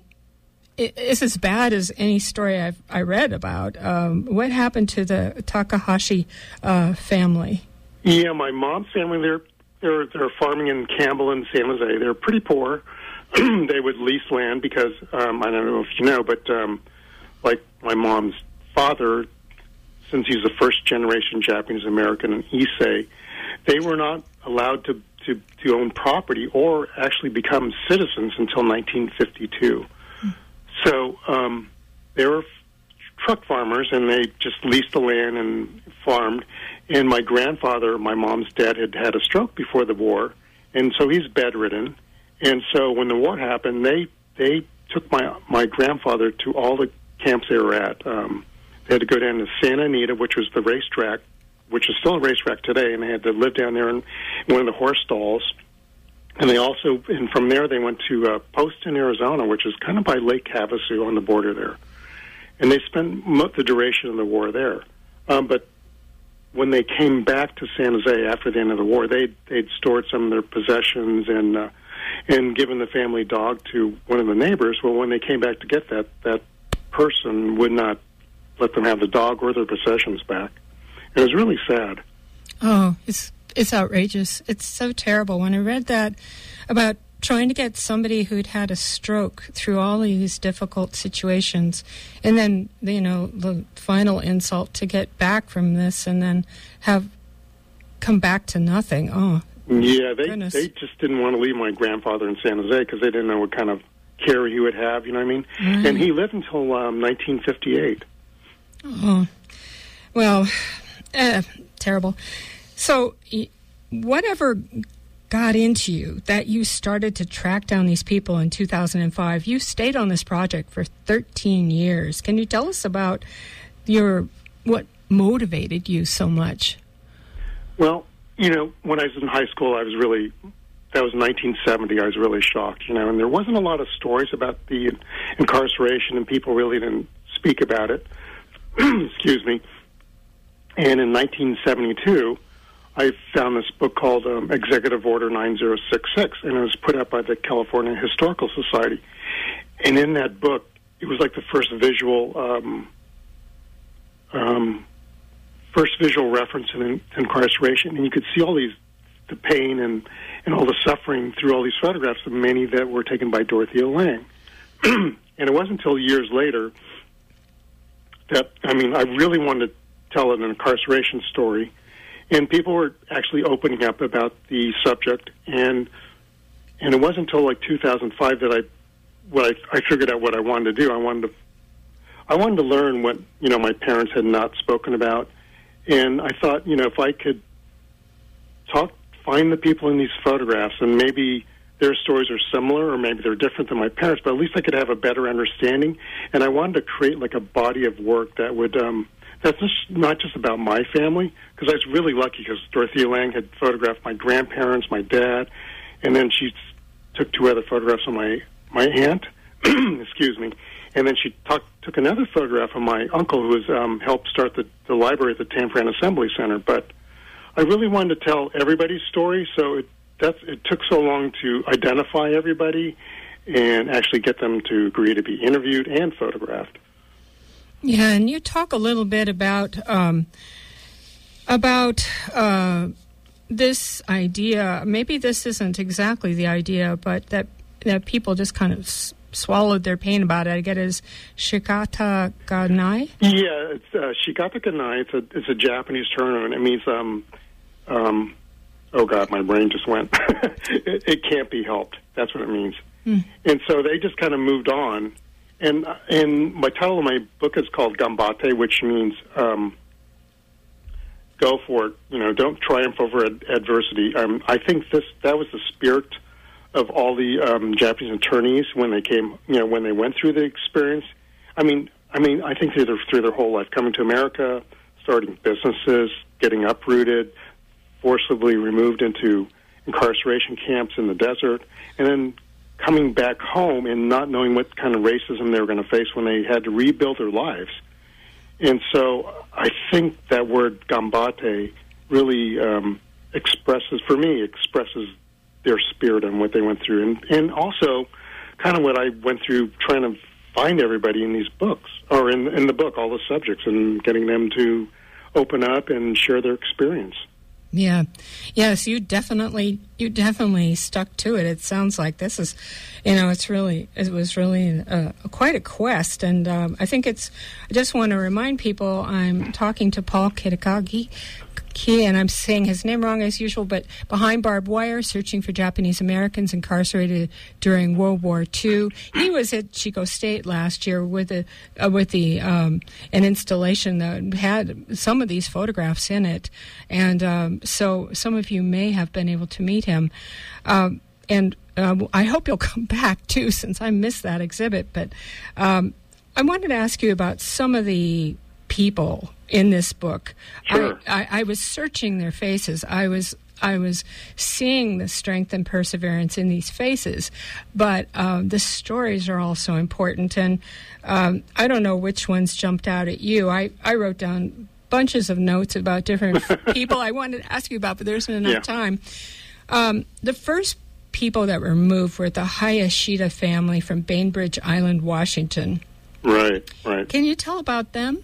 is as bad as any story I've I read about. Um, what happened to the Takahashi uh, family? Yeah, my mom's family, they're They're, they're farming in Campbell and San Jose. They're pretty poor. They would lease land because, um, I don't know if you know, but um, like my mom's father, since he's a first-generation Japanese-American in Issei, they were not allowed to, to, to own property or actually become citizens until nineteen fifty-two. Mm. So um, they were truck farmers, and they just leased the land and farmed. And my grandfather, my mom's dad, had had a stroke before the war, and so he's bedridden. And so when the war happened, they they took my my grandfather to all the camps they were at. Um, they had to go down to Santa Anita, which was the racetrack, which is still a racetrack today, and they had to live down there in one of the horse stalls. And they also, and from there, they went to uh, Poston, Arizona, which is kind of by Lake Havasu on the border there. And they spent mo- the duration of the war there. Um, but when they came back to San Jose after the end of the war, they'd, they'd stored some of their possessions and uh, and given the family dog to one of the neighbors. Well, when they came back to get that, that person would not let them have the dog or their possessions back. It was really sad. Oh, it's it's outrageous. It's so terrible. When I read that about trying to get somebody who'd had a stroke through all of these difficult situations, and then, you know, the final insult to get back from this and then have come back to nothing. Oh, yeah, they goodness. they just didn't want to leave my grandfather in San Jose because they didn't know what kind of care he would have, you know what I mean? Right. And he lived until um, nineteen fifty-eight. Oh, well, uh, terrible. So whatever got into you that you started to track down these people in two thousand five. You stayed on this project for thirteen years. Can you tell us about your what motivated you so much? Well, you know, when I was in high school, I was really, that was nineteen seventy, I was really shocked, you know, and there wasn't a lot of stories about the incarceration, and people really didn't speak about it. Excuse me. And in nineteen seventy-two, I found this book called um, Executive Order nine zero six six, and it was put out by the California Historical Society. And in that book, it was like the first visual, um, um, first visual reference in, in incarceration, and you could see all these, the pain and, and all the suffering through all these photographs, of many that were taken by Dorothea Lange. And it wasn't until years later that, I mean, I really wanted to tell an incarceration story. And people were actually opening up about the subject, and and it wasn't until like two thousand five that I, what I, I figured out what I wanted to do. I wanted to, I wanted to learn what, you know, my parents had not spoken about, And I thought, you know, if I could talk, find the people in these photographs, and maybe their stories are similar or maybe they're different than my parents, but at least I could have a better understanding. And I wanted to create like a body of work that would, um, that's just not just about my family, because I was really lucky because Dorothea Lange had photographed my grandparents, my dad, and then she took two other photographs of my, my aunt, excuse me, and then she talk, took another photograph of my uncle who was um, helped start the, the library at the Tanforan Assembly Center. But I really wanted to tell everybody's story, so it That's, it took so long to identify everybody and actually get them to agree to be interviewed and photographed. Yeah, and you talk a little bit about um, about uh, this idea. Maybe this isn't exactly the idea, but that that people just kind of s- swallowed their pain about it. I get it as shikata ganai. Yeah, it's uh, shikata ganai. It's a it's a Japanese term, and it means um um. Oh, God, my brain just went. it, it can't be helped. That's what it means. Mm. And so they just kind of moved on. And and my title of my book is called Gambate, which means um, go for it. You know, don't triumph over ad- adversity. Um, I think this that was the spirit of all the um, Japanese attorneys when they came, you know, when they went through the experience. I mean, I mean, I think through their, through their whole life, coming to America, starting businesses, getting uprooted, forcibly removed into incarceration camps in the desert, and then coming back home and not knowing what kind of racism they were going to face when they had to rebuild their lives. And so I think that word gambate really um, expresses, for me, expresses their spirit and what they went through. And, and also kind of what I went through trying to find everybody in these books, or in, in the book, all the subjects, and getting them to open up and share their experience. Yeah. Yes, you definitely you definitely stuck to it. It sounds like this is, you know, it's really, it was really uh, quite a quest. And um, I think it's, I just want to remind people I'm talking to Paul Kitakagi, and I'm saying his name wrong as usual, but Behind Barbed Wire, Searching for Japanese Americans Incarcerated During World War Two. He was at Chico State last year with a uh, with the um, an installation that had some of these photographs in it, and um, so some of you may have been able to meet him. Um, and uh, I hope you'll come back too, since I missed that exhibit. But um, I wanted to ask you about some of the people in this book. Sure. I, I, I was searching their faces. I was I was seeing the strength and perseverance in these faces, but um, the stories are also important. And um, I don't know which ones jumped out at you. I, I wrote down bunches of notes about different people I wanted to ask you about, but there isn't enough yeah. time. Um, the first people that were moved were the Hayashida family from Bainbridge Island, Washington. Right, right. Can you tell about them?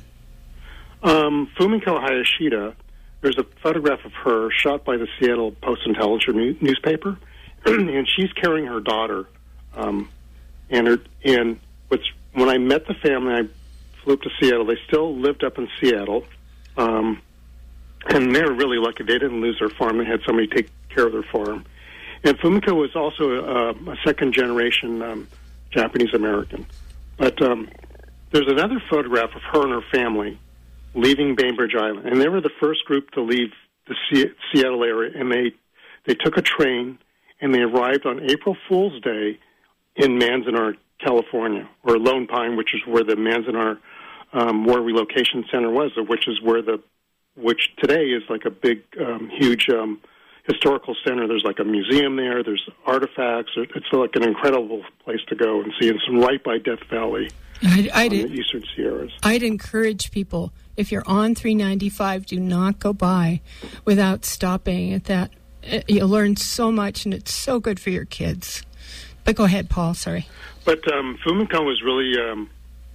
Um, Fumiko Hayashida, there's a photograph of her shot by the Seattle Post-Intelligencer new- newspaper, and she's carrying her daughter. Um, and her, and what's, when I met the family, I flew up to Seattle. They still lived up in Seattle, um, and they were really lucky. They didn't lose their farm. They had somebody take care of their farm. And Fumiko was also a, a second-generation um, Japanese-American. But um, there's another photograph of her and her family leaving Bainbridge Island, and they were the first group to leave the C- Seattle area, and they they took a train, and they arrived on April Fool's Day in Manzanar, California, or Lone Pine, which is where the Manzanar um, War Relocation Center was, which is where the, which today is like a big, um, huge um, historical center. There's like a museum there, there's artifacts, it's like an incredible place to go and see, and it's right by Death Valley. I'd, I'd, on the Eastern Sierras. I'd encourage people, if you're on three ninety-five, do not go by without stopping at that. You'll learn so much, and it's so good for your kids. But go ahead, Paul, sorry. But um, Fumiko was really, um,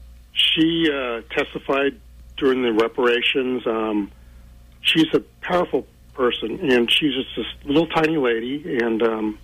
she uh, testified during the reparations. Um, she's a powerful person, and she's just this little tiny lady. And, um,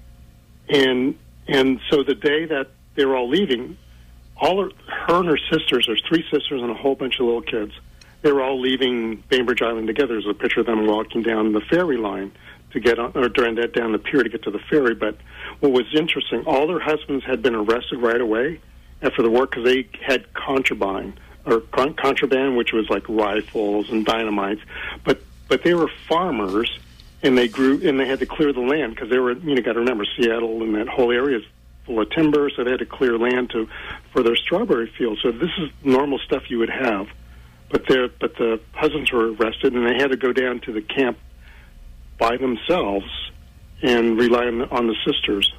and, and so the day that they were all leaving, all her, her and her sisters, there's three sisters and a whole bunch of little kids, they were all leaving Bainbridge Island together. There's a picture of them walking down the ferry line to get on, or during that down the pier to get to the ferry. But what was interesting, all their husbands had been arrested right away after the war because they had contraband or con- contraband, which was like rifles and dynamites. But but they were farmers, and they grew and they had to clear the land because they were, you know, got to remember Seattle and that whole area is full of timber, so they had to clear land to for their strawberry fields. So this is normal stuff you would have. But they but the husbands were arrested, and they had to go down to the camp by themselves and rely on the, on the sisters.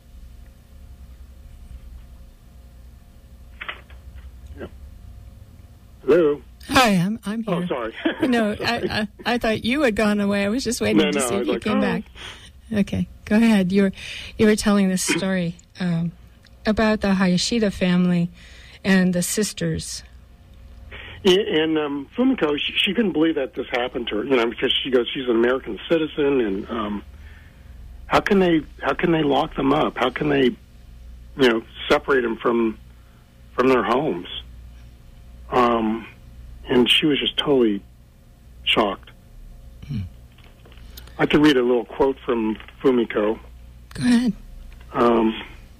Yeah. Hello. Hi, I'm I'm here. Oh, sorry. No, I, I I thought you had gone away. I was just waiting No, to no, see I if was you like, came oh. back. Okay, go ahead. You were you were telling this story um, about the Hayashida family and the sisters. Yeah, and um, Fumiko, she, she couldn't believe that this happened to her. You know, because she goes, she's an American citizen, and um, how can they how can they lock them up? How can they, you know, separate them from from their homes? Um, and she was just totally shocked. Hmm. I could read a little quote from Fumiko. Go ahead. Um,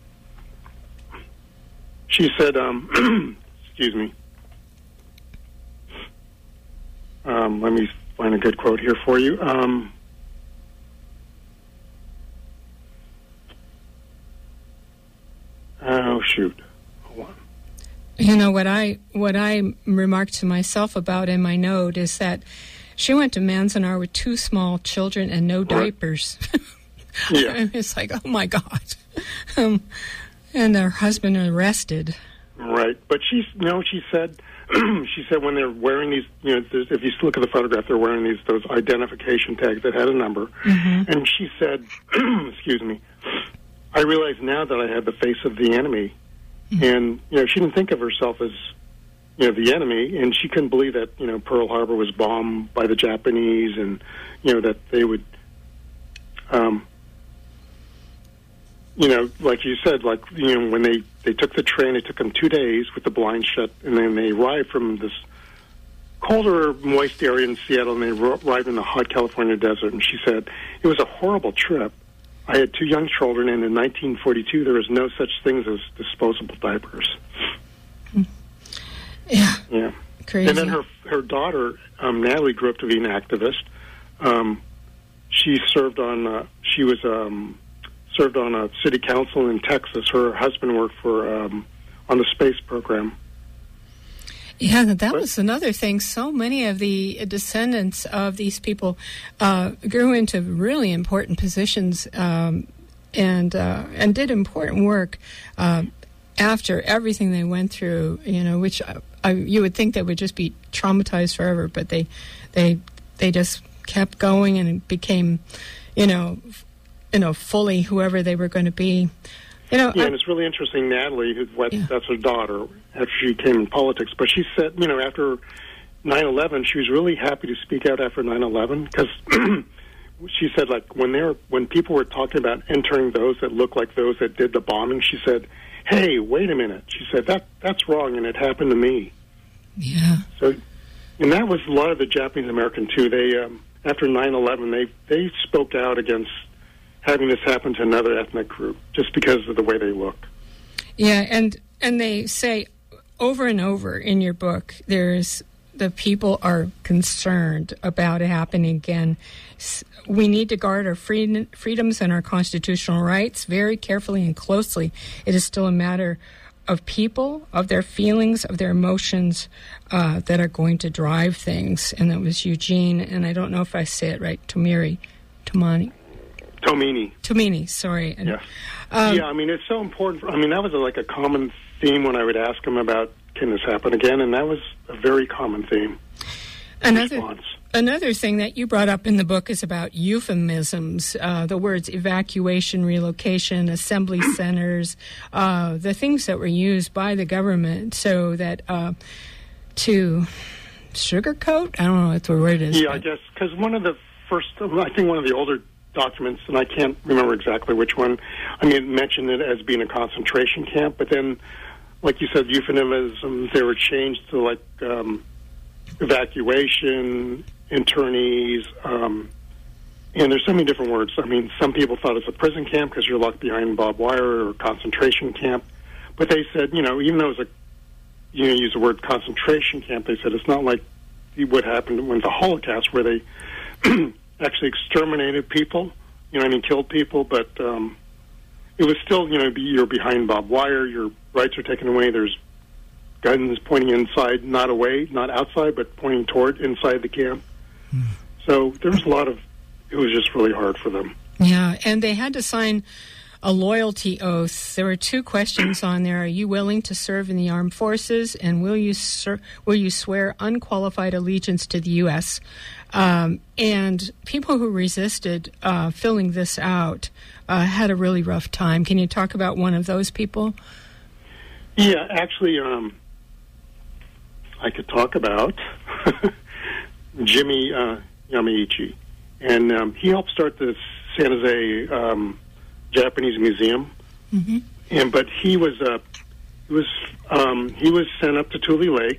she said, um, excuse me. Um, let me find a good quote here for you. Um, oh, shoot. Hold on. You know, what I what I remarked to myself about in my note is that she went to Manzanar with two small children and no diapers. Yeah. And it's like, oh, my God. Um, and her husband arrested. Right. But she, you know, she said, she said when they're wearing these, you know, if you look at the photograph, they're wearing these, those identification tags that had a number. Mm-hmm. And she said, excuse me, I realize now that I had the face of the enemy. Mm-hmm. And, you know, she didn't think of herself as, you know, the enemy, and she couldn't believe that, you know, Pearl Harbor was bombed by the Japanese, and, you know, that they would, um, you know, like you said, like, you know, when they, they took the train, it took them two days with the blinds shut, and then they arrived from this colder, moist area in Seattle, and they arrived in the hot California desert, and she said, it was a horrible trip. I had two young children, and in nineteen forty-two, there was no such things as disposable diapers. Yeah. Yeah. Crazy. And then her her daughter, um, Natalie, grew up to be an activist. Um, she served on, uh, she was, um, served on a city council in Texas. Her husband worked for, um, on the space program. Yeah, that What? was another thing. So many of the descendants of these people uh, grew into really important positions um, and uh, and did important work uh, after everything they went through. You know, which I, I, you would think they would just be traumatized forever, but they they they just kept going and became, you know, f- you know, fully whoever they were going to be. You know, Yeah, I, and it's really interesting, Natalie, who, what, Yeah. that's her daughter, after she came in politics. But she said, you know, after nine eleven, she was really happy to speak out after nine eleven because she said, like, when they were, when people were talking about entering those that looked like those that did the bombing, she said, hey, wait a minute. She said, that that's wrong, and it happened to me. yeah. So, and that was a lot of the Japanese American, too. They, um, after nine eleven, they, they spoke out against having this happen to another ethnic group just because of the way they look. Yeah, and and they say over and over in your book, there's the people are concerned about it happening again. S- We need to guard our freedom, freedoms and our constitutional rights very carefully and closely. It is still a matter of people, of their feelings, of their emotions uh, that are going to drive things. And that was Eugene, and I don't know if I say it right, Tomiri, Tomani. Tomini. Tomini, sorry. Yeah. Um, yeah, I mean, it's so important. For, I mean, that was a, like a common theme when I would ask him about, can this happen again? And that was a very common theme. Another Response. another thing that you brought up in the book is about euphemisms, uh, the words evacuation, relocation, assembly centers, uh, the things that were used by the government so that uh, to sugarcoat, I don't know what the word is. Yeah, I guess, because one of the first, I think one of the older documents, and I can't remember exactly which one, I mean, it mentioned it as being a concentration camp, but then, like you said, euphemisms, they were changed to, like, um, evacuation, internees, um, and there's so many different words. I mean, some people thought it's a prison camp because you're locked behind barbed wire, or concentration camp, but they said, you know, even though it was you know, use the word concentration camp. They said it's not like what happened with the Holocaust, where they actually exterminated people, you know, I mean, killed people, but um, it was still, you know, you're behind barbed wire, your rights are taken away, there's guns pointing inside, not away, not outside, but pointing toward inside the camp. Mm. So there was a lot of, it was just really hard for them. Yeah, and they had to sign a loyalty oath. There were two questions on there. Are you willing to serve in the armed forces, and will you ser- will you swear unqualified allegiance to the U S? Um, and people who resisted uh, filling this out uh, had a really rough time. Can you talk about one of those people? Yeah, actually, um, I could talk about Jimmy uh, Yamaichi. And um, he helped start the San Jose um, Japanese Museum. Mm-hmm. And but he was uh, he was um, he was sent up to Tule Lake.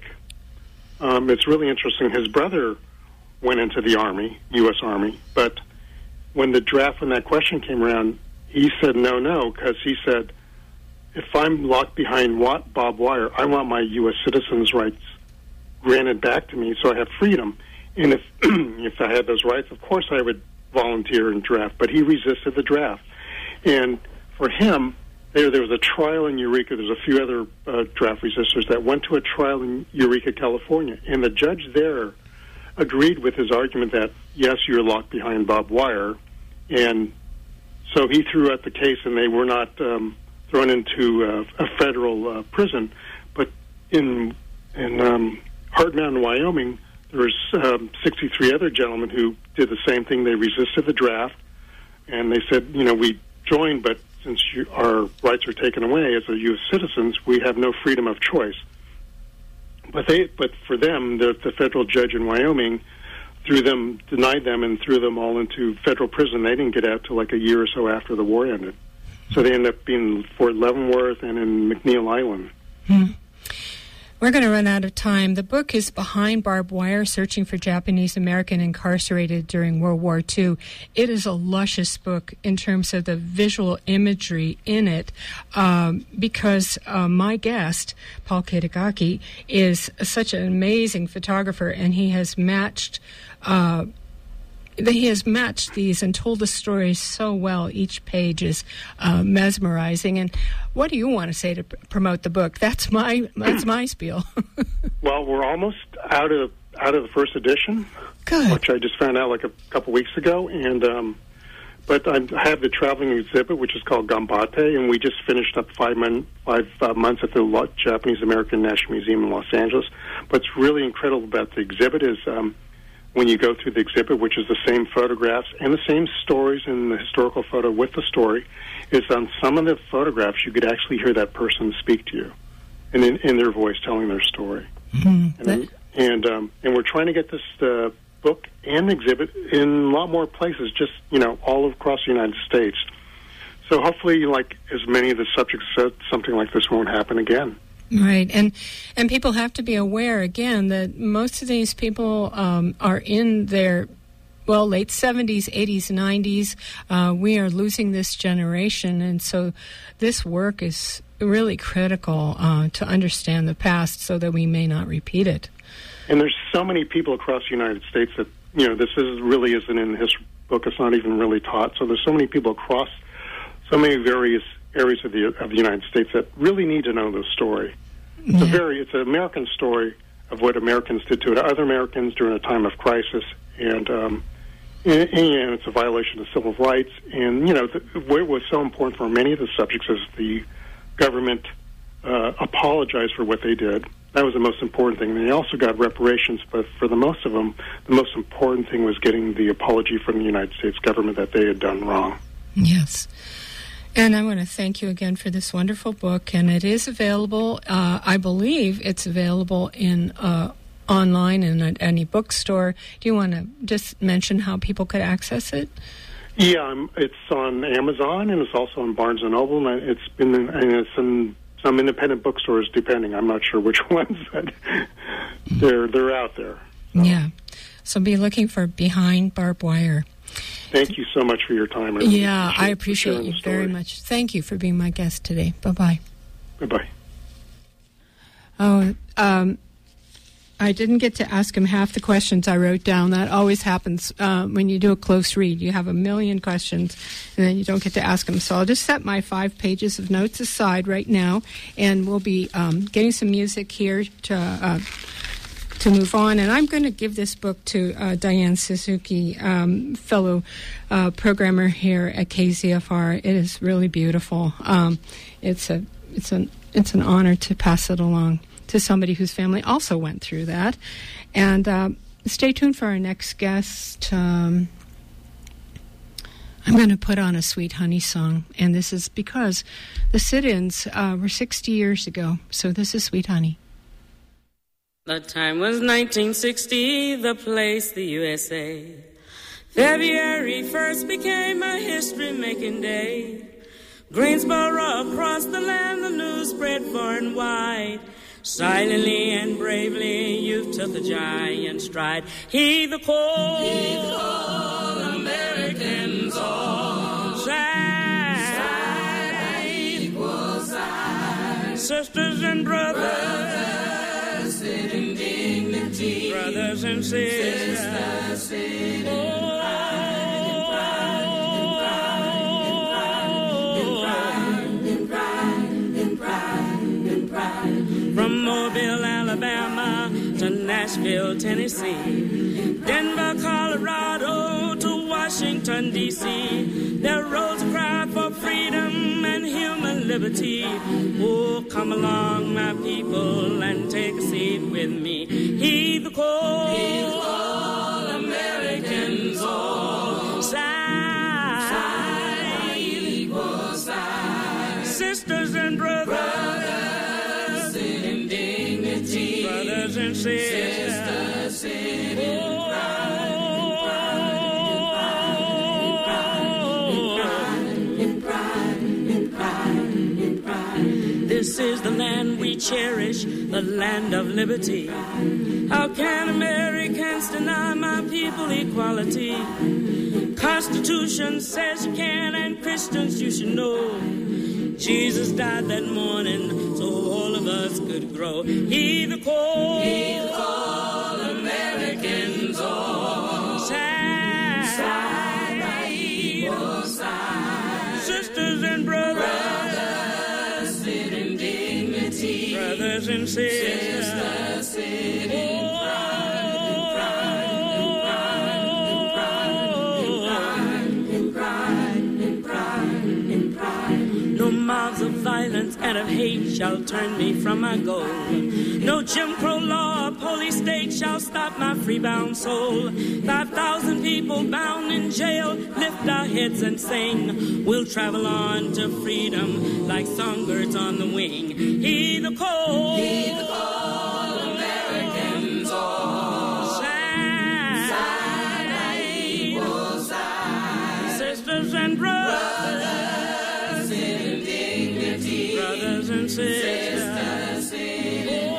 Um, it's really interesting. His brother went into the Army, U S Army, but when the draft, when that question came around, he said no, no, because he said, if I'm locked behind barbed wire, I want my U S citizens' rights granted back to me, so I have freedom. And if if I had those rights, of course I would volunteer and draft. But he resisted the draft. And for him, there there was a trial in Eureka. There's a few other uh, draft resistors that went to a trial in Eureka, California. And the judge there agreed with his argument that, yes, you're locked behind barbed wire. And so he threw out the case, and they were not um, thrown into uh, a federal uh, prison. But in, in um, Hart Mountain, Wyoming, there was um, sixty-three other gentlemen who did the same thing. They resisted the draft, and they said, you know, we joined, but since you, our rights are taken away as a U S citizens, we have no freedom of choice. But they, but for them, the, the federal judge in Wyoming threw them, denied them, and threw them all into federal prison. They didn't get out till like a year or so after the war ended. So they ended up being in Fort Leavenworth and in McNeil Island. Hmm. We're going to run out of time. The book is Behind Barbed Wire, Searching for Japanese American Incarcerated During World War Two. It is a luscious book in terms of the visual imagery in it, um, because uh, my guest, Paul Kitagaki, is such an amazing photographer, and he has matched... Uh, He has matched these and told the stories so well. Each page is uh, mesmerizing. And what do you want to say to pr- promote the book? That's my that's my spiel. Well, we're almost out of out of the first edition, Good. Which I just found out like a couple weeks ago. And um, but I have the traveling exhibit, which is called Gambate, and we just finished up five mon- five uh, months at the Japanese American National Museum in Los Angeles. What's really incredible about the exhibit is. Um, When you go through the exhibit, which is the same photographs and the same stories in the historical photo with the story, is on some of the photographs you could actually hear that person speak to you, and in, in their voice telling their story. Mm-hmm. And and, um, and we're trying to get this uh, book and exhibit in a lot more places, just you know, all across the United States. So hopefully, like as many of the subjects said, something like this won't happen again. Right, and and people have to be aware, again, that most of these people um, are in their, well, late seventies, eighties, nineties. Uh, we are losing this generation, and so this work is really critical uh, to understand the past so that we may not repeat it. And there's so many people across the United States that, you know, this is really isn't in his book. It's not even really taught. So there's so many people across so many various areas of the of the United States that really need to know this story. It's yeah. a very it's an American story of what Americans did to other Americans during a time of crisis, and um, and, and it's a violation of civil rights. And you know, the, what was so important for many of the subjects is the government uh, apologized for what they did. That was the most important thing. They also got reparations, but for the most of them, the most important thing was getting the apology from the United States government that they had done wrong. Yes. And I want to thank you again for this wonderful book, and it is available, uh, I believe it's available in uh, online in a, any bookstore. Do you want to just mention how people could access it? Yeah, um, it's on Amazon, and it's also on Barnes and Noble, and it's been in, and it's in some independent bookstores, depending. I'm not sure which ones, but they're they're out there. So. Yeah, so be looking for Behind Barbed Wire. Thank you so much for your time. I really yeah, I appreciate you very much. Thank you for being my guest today. Bye-bye. Bye-bye. Oh, um, I didn't get to ask him half the questions I wrote down. That always happens uh, when you do a close read. You have a million questions, and then you don't get to ask them. So I'll just set my five pages of notes aside right now, and we'll be um, getting some music here to uh, to move on. And I'm going to give this book to uh, Diane Suzuki, um, fellow uh, programmer here at K Z F R. It is really beautiful. Um, it's a it's an it's an honor to pass it along to somebody whose family also went through that. And uh, stay tuned for our next guest. Um, I'm going to put on a Sweet Honey song, and this is because the sit-ins uh, were sixty years ago, so this is Sweet Honey. The time was nineteen sixty, the place the U S A. February first became a history-making day. Greensboro across the land, the news spread far and wide. Silently and bravely, you took a giant stride. Heed the call, heed the call, Americans all. Side, side by equal side. Sisters and brothers, brothers sit in dignity. Brothers and sisters, sisters sit in oh. From Mobile, Alabama to Nashville, Tennessee, Denver, Colorado to Washington, D C, there rose a cry for freedom and human liberty. Oh, come along, my people, and take a seat with me. Heed the call, heed the call, Americans all. Side, side, equal side. Sisters and brothers, brothers brothers and sisters, sisters sit in pride, in pride, in pride, in pride. This is the land we cherish, the land of liberty. How can Americans deny my people equality? Constitution says you can, and Christians you should know. Jesus died that morning so all of us could grow. Heed the call, heed the call, Americans all. Side, side by equal side. Sisters and brothers, brothers sit in dignity. Brothers and sisters, sisters sit in pride, in pride, in pride, in pride, in pride, in pride. No mobs of violence and of hate shall turn me from my goal. No Jim Crow law or police state shall stop my free-bound soul. Five thousand people bound in jail, lift our heads and sing. We'll travel on to freedom like songbirds on the wing. Heed the call, heed the call, Americans all. Side, side by equal side. Sisters and brothers, brothers in dignity. Brothers and sisters, sisters in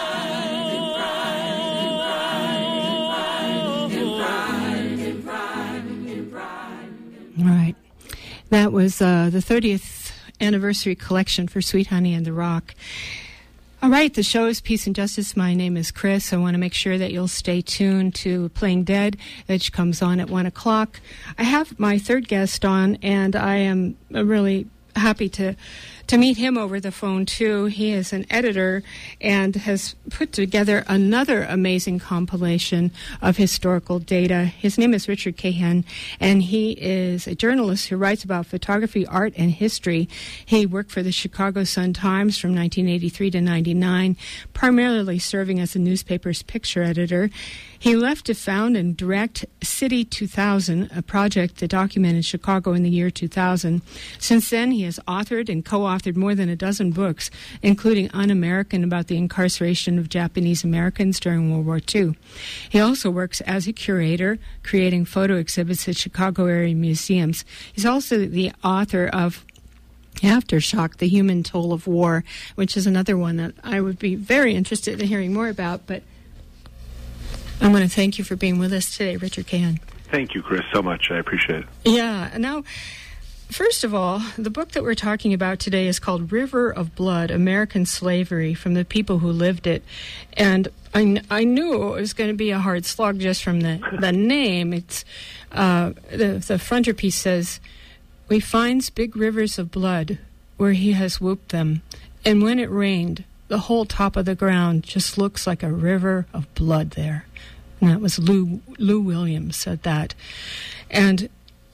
All right. That was uh, the thirtieth anniversary collection for Sweet Honey and the Rock. All right, the show is Peace and Justice. My name is Chris. I want to make sure that you'll stay tuned to Playing Dead, which comes on at one o'clock. I have my third guest on, and I am really happy to to meet him over the phone, too. He is an editor and has put together another amazing compilation of historical data. His name is Richard Cahan, and he is a journalist who writes about photography, art, and history. He worked for the Chicago Sun-Times from nineteen eighty-three to ninety-nine, primarily serving as the newspaper's picture editor. He left to found and direct City two thousand, a project that documented Chicago in the year two thousand. Since then, he has authored and co-authored more than a dozen books, including Un-American, about the incarceration of Japanese Americans during World War Two. He also works as a curator, creating photo exhibits at Chicago area museums. He's also the author of Aftershock, The Human Toll of War, which is another one that I would be very interested in hearing more about, but I want to thank you for being with us today, Richard Cahan. Thank you, Chris, so much. I appreciate it. Yeah. Now, first of all, the book that we're talking about today is called River of Blood, American Slavery from the People Who Lived It. And I, kn- I knew it was going to be a hard slog just from the, the name. It's uh, the, the frontispiece says, "We finds big rivers of blood where he has whooped them. And when it rained, the whole top of the ground just looks like a river of blood there." And that was Lou, Lou Williams said that. And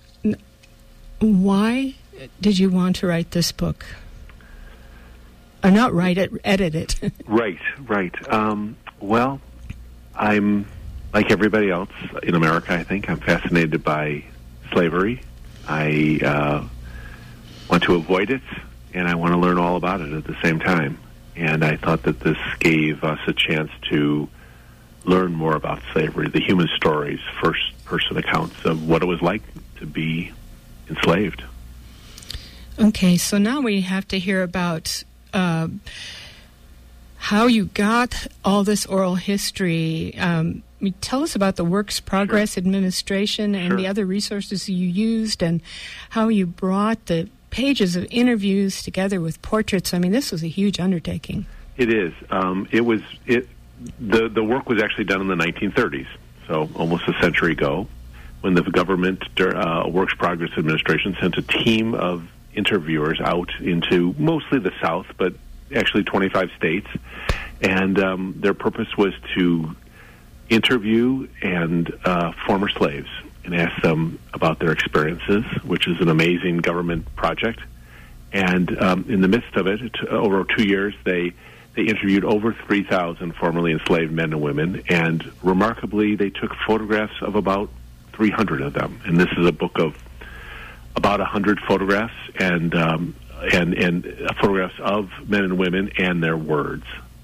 why did you want to write this book? Or not write it, edit it. Right, right. Um, well, I'm, like everybody else in America, I think, I'm fascinated by slavery. I uh, want to avoid it, and I want to learn all about it at the same time. And I thought that this gave us a chance to learn more about slavery, the human stories, first-person accounts of what it was like to be enslaved. Okay, so now we have to hear about uh, how you got all this oral history. Um, tell us about the Works Progress Sure. Administration and Sure. the other resources you used and how you brought the pages of interviews together with portraits. I mean, this was a huge undertaking. It is. Um, it was. It. The the work was actually done in the nineteen thirties, so almost a century ago, when the government, uh, Works Progress Administration, sent a team of interviewers out into mostly the South, but actually twenty-five states, and um, their purpose was to interview and uh, former slaves and ask them about their experiences, which is an amazing government project. And um, in the midst of it, it, over two years, they they interviewed over three thousand formerly enslaved men and women, and remarkably, they took photographs of about three hundred of them. And this is a book of about one hundred photographs and um, and and photographs of men and women and their words.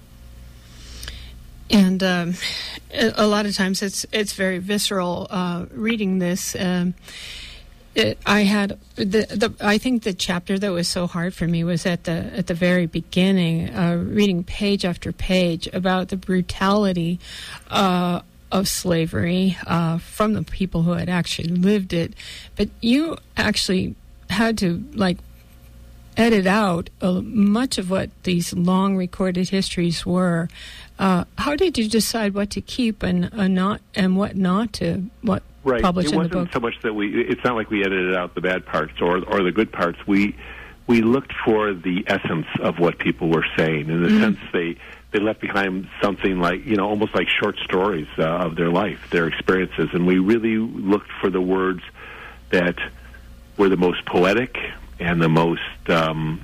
And um, a lot of times it's it's very visceral uh, reading this. Um, it, I had the, the I think the chapter that was so hard for me was at the at the very beginning, uh, reading page after page about the brutality uh, of slavery uh, from the people who had actually lived it. But you actually had to like edit out uh, much of what these long recorded histories were. Uh, how did you decide what to keep and uh, not and what not to what right. publish it in the wasn't book? so much that we. It's not like we edited out the bad parts or or the good parts. We we looked for the essence of what people were saying. In the mm-hmm. sense, they they left behind something like you know almost like short stories uh, of their life, their experiences, and we really looked for the words that were the most poetic and the most um,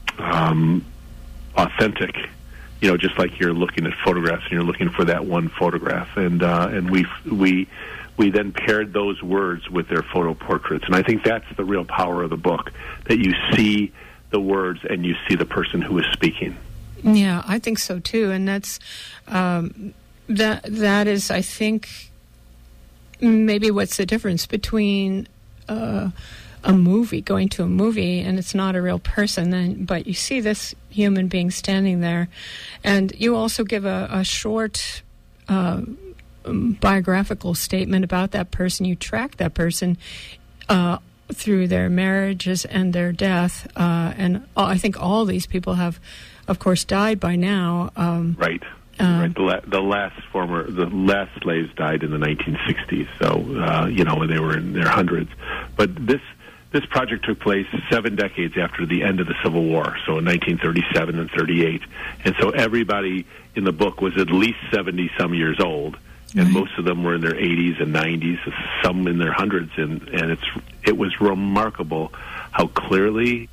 um, authentic. You know, just like you're looking at photographs and you're looking for that one photograph, and uh, and we we we then paired those words with their photo portraits, and I think that's the real power of the book, that you see the words and you see the person who is speaking. Yeah, I think so too, and that's um, that that is, I think, maybe what's the difference between uh, a movie, going to a movie, and it's not a real person, then, but you see this human being standing there, and you also give a, a short uh, biographical statement about that person. You track that person uh, through their marriages and their death, uh, and I think all these people have, of course, died by now. Um, right. Um, right. The, la- the last former, the last slaves died in the nineteen sixties. So uh, you know, they were in their hundreds. But this this project took place seven decades after the end of the Civil War. So in nineteen thirty-seven and thirty-eight, and so everybody in the book was at least seventy some years old, and right. most of them were in their eighties and nineties, some in their hundreds, and and it's it was remarkable how clearly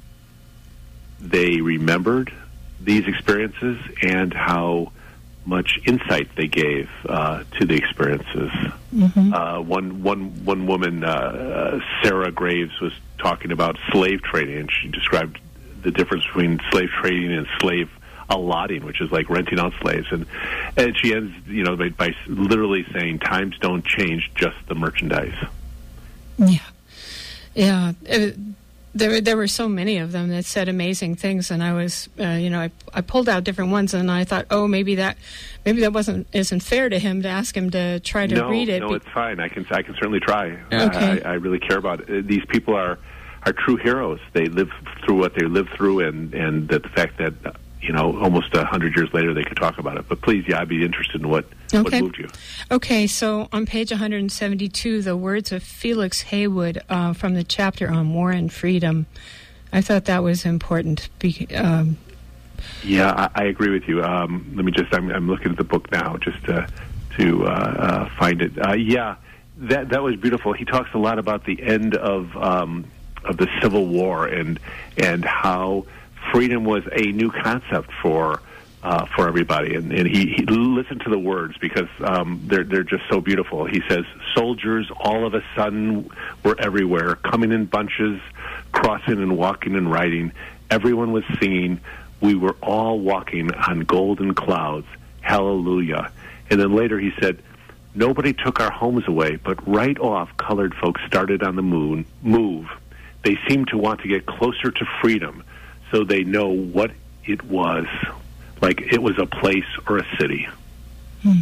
they remembered these experiences and how much insight they gave uh, to the experiences. Mm-hmm. Uh, one, one, one woman, uh, uh, Sarah Graves, was talking about slave trading, and she described the difference between slave trading and slave allotting, which is like renting out slaves. And, and she ends, you know, by, by literally saying, "Times don't change, just the merchandise." Yeah, yeah. It, There, there were so many of them that said amazing things, and I was, uh, you know, I, I pulled out different ones, and I thought, oh, maybe that, maybe that wasn't isn't fair to him to ask him to try to no, read it. No, it's fine. I can, I can certainly try. Okay. I, I really care about it. These people are, are true heroes. They live through what they lived through, and and that the fact that you know almost a hundred years later they could talk about it. But please, yeah, I'd be interested in what okay. what moved you. Okay, so on page one hundred seventy-two, the words of Felix Haywood uh, from the chapter on War and Freedom. I thought that was important. Be, um, yeah, I, I agree with you. Um, let me just, I'm, I'm looking at the book now just to, to uh, uh, find it. Uh, yeah, that that was beautiful. He talks a lot about the end of um, of the Civil War and and how freedom was a new concept for uh, for everybody. And, and he, he listened to the words because um, they're they're just so beautiful. He says, "Soldiers all of a sudden were everywhere, coming in bunches, crossing and walking and riding. Everyone was singing. We were all walking on golden clouds. Hallelujah." And then later he said, "Nobody took our homes away, but right off, colored folks started on the moon move. They seemed to want to get closer to freedom, so they know what it was, like it was a place or a city." Hmm.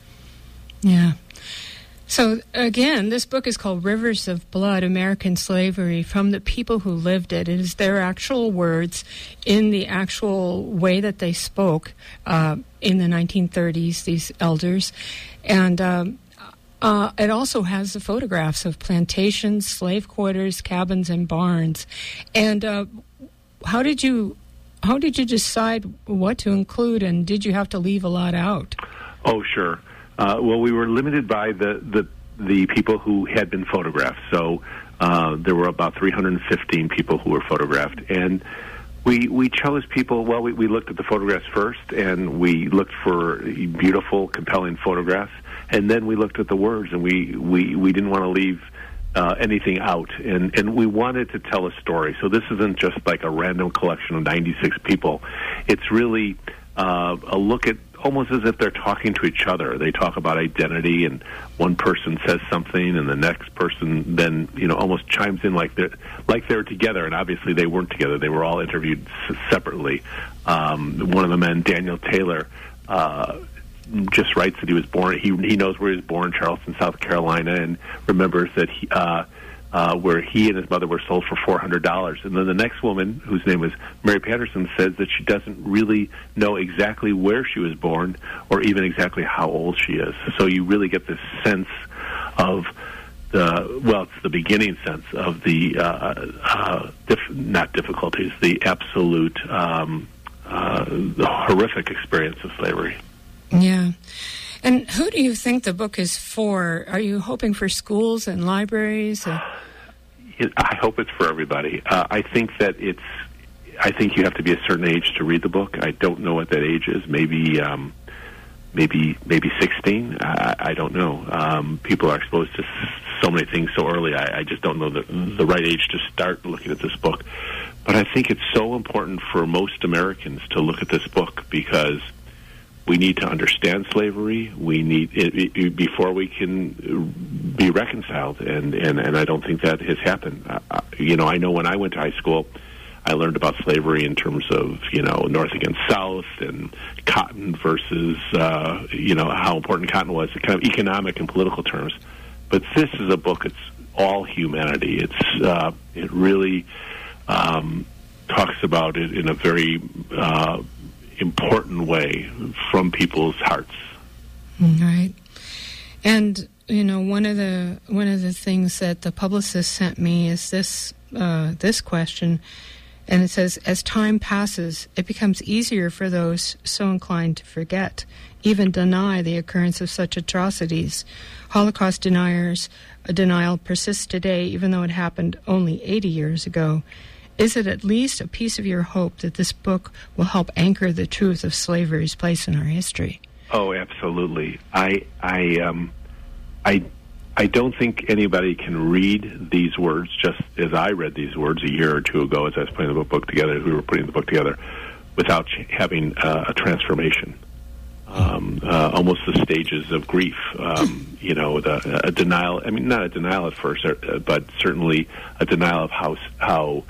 Yeah. So, again, this book is called Rivers of Blood, American Slavery, from the people who lived it. It is their actual words in the actual way that they spoke uh, in the nineteen thirties, these elders. And um, uh, it also has the photographs of plantations, slave quarters, cabins, and barns. And uh, how did you how did you decide what to include, and did you have to leave a lot out? Oh, sure. Uh, well, we were limited by the, the, the people who had been photographed. So uh, there were about three hundred fifteen people who were photographed. And we we chose people, well, we, we looked at the photographs first, and we looked for beautiful, compelling photographs. And then we looked at the words, and we, we, we didn't want to leave uh, anything out. And, and we wanted to tell a story. So this isn't just like a random collection of ninety-six people. It's really uh, a look at almost as if they're talking to each other. They talk about identity, and one person says something, and the next person then, you know, almost chimes in like they're like they're together. And obviously, they weren't together. They were all interviewed s- separately. Um, one of the men, Daniel Taylor, uh, just writes that he was born. He he knows where he was born, Charleston, South Carolina, and remembers that he. Uh, Uh, where he and his mother were sold for four hundred dollars. And then the next woman, whose name was Mary Patterson, says that she doesn't really know exactly where she was born or even exactly how old she is. So you really get this sense of the, well, it's the beginning sense of the, uh, uh, dif- not difficulties, the absolute um, uh, the horrific experience of slavery. Yeah. And who do you think the book is for? Are you hoping for schools and libraries? Or? I hope it's for everybody. Uh, I think that it's. I think you have to be a certain age to read the book. I don't know what that age is. Maybe, um, maybe, maybe sixteen. I, I don't know. Um, people are exposed to so many things so early. I, I just don't know the the right age to start looking at this book. But I think it's so important for most Americans to look at this book because we need to understand slavery. We need it, it, before we can be reconciled, and, and, and I don't think that has happened. Uh, you know, I know when I went to high school, I learned about slavery in terms of, you know, North against South and cotton versus, uh, you know, how important cotton was, kind of economic and political terms. But this is a book, it's all humanity. It's uh, it really um, talks about it in a very uh, important way from people's hearts. Right. And, you know, one of the one of the things that the publicist sent me is this uh, this question, and it says, as time passes, it becomes easier for those so inclined to forget, even deny the occurrence of such atrocities. Holocaust deniers, a denial persists today, even though it happened only eighty years ago. Is it at least a piece of your hope that this book will help anchor the truth of slavery's place in our history? Oh, absolutely. I, I, um, I, I don't think anybody can read these words just as I read these words a year or two ago as I was putting the book together, as we were putting the book together, without having uh, a transformation. Um, uh, almost the stages of grief, um, you know, the, a denial. I mean, not a denial at first, uh, but certainly a denial of how how.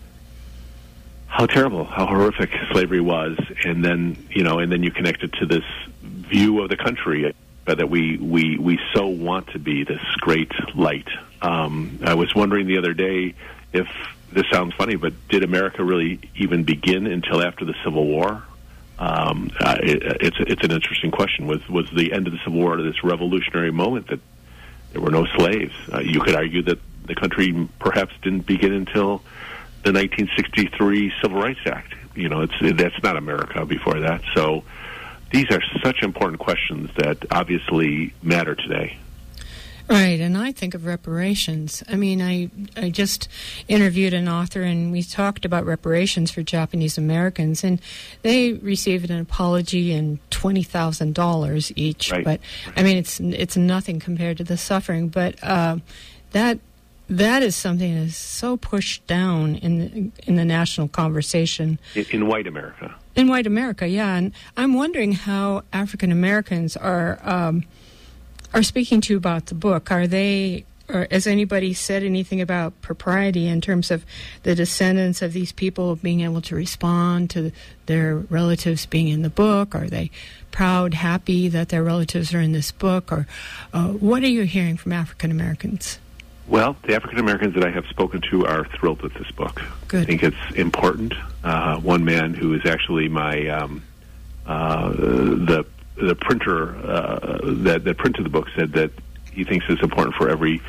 How terrible, how horrific slavery was, and then you know, and then you connect it to this view of the country uh, that we, we we so want to be this great light. Um, I was wondering the other day if this sounds funny, but did America really even begin until after the Civil War? Um, uh, it, it's it's an interesting question. Was was the end of the Civil War this revolutionary moment that there were no slaves? Uh, you could argue that the country perhaps didn't begin until the nineteen sixty-three Civil Rights Act. You know, it's that's not America before that. So these are such important questions that obviously matter today. Right, and I think of reparations. I mean, I I just interviewed an author, and we talked about reparations for Japanese Americans, and they received an apology and twenty thousand dollars each. Right. But I mean, it's it's nothing compared to the suffering. But uh, that that is something that is so pushed down in the, in the national conversation In, in white America. In white America, yeah, and I'm wondering how African Americans are. Um, are speaking to you about the book. Are they, or has anybody said anything about propriety in terms of the descendants of these people being able to respond to their relatives being in the book? Are they proud, happy that their relatives are in this book? Or uh, what are you hearing from African Americans? Well, the African Americans that I have spoken to are thrilled with this book. Good. I think it's important. Uh, one man who is actually my, um, uh, the the printer uh, that, that printed the book said that he thinks it's important for every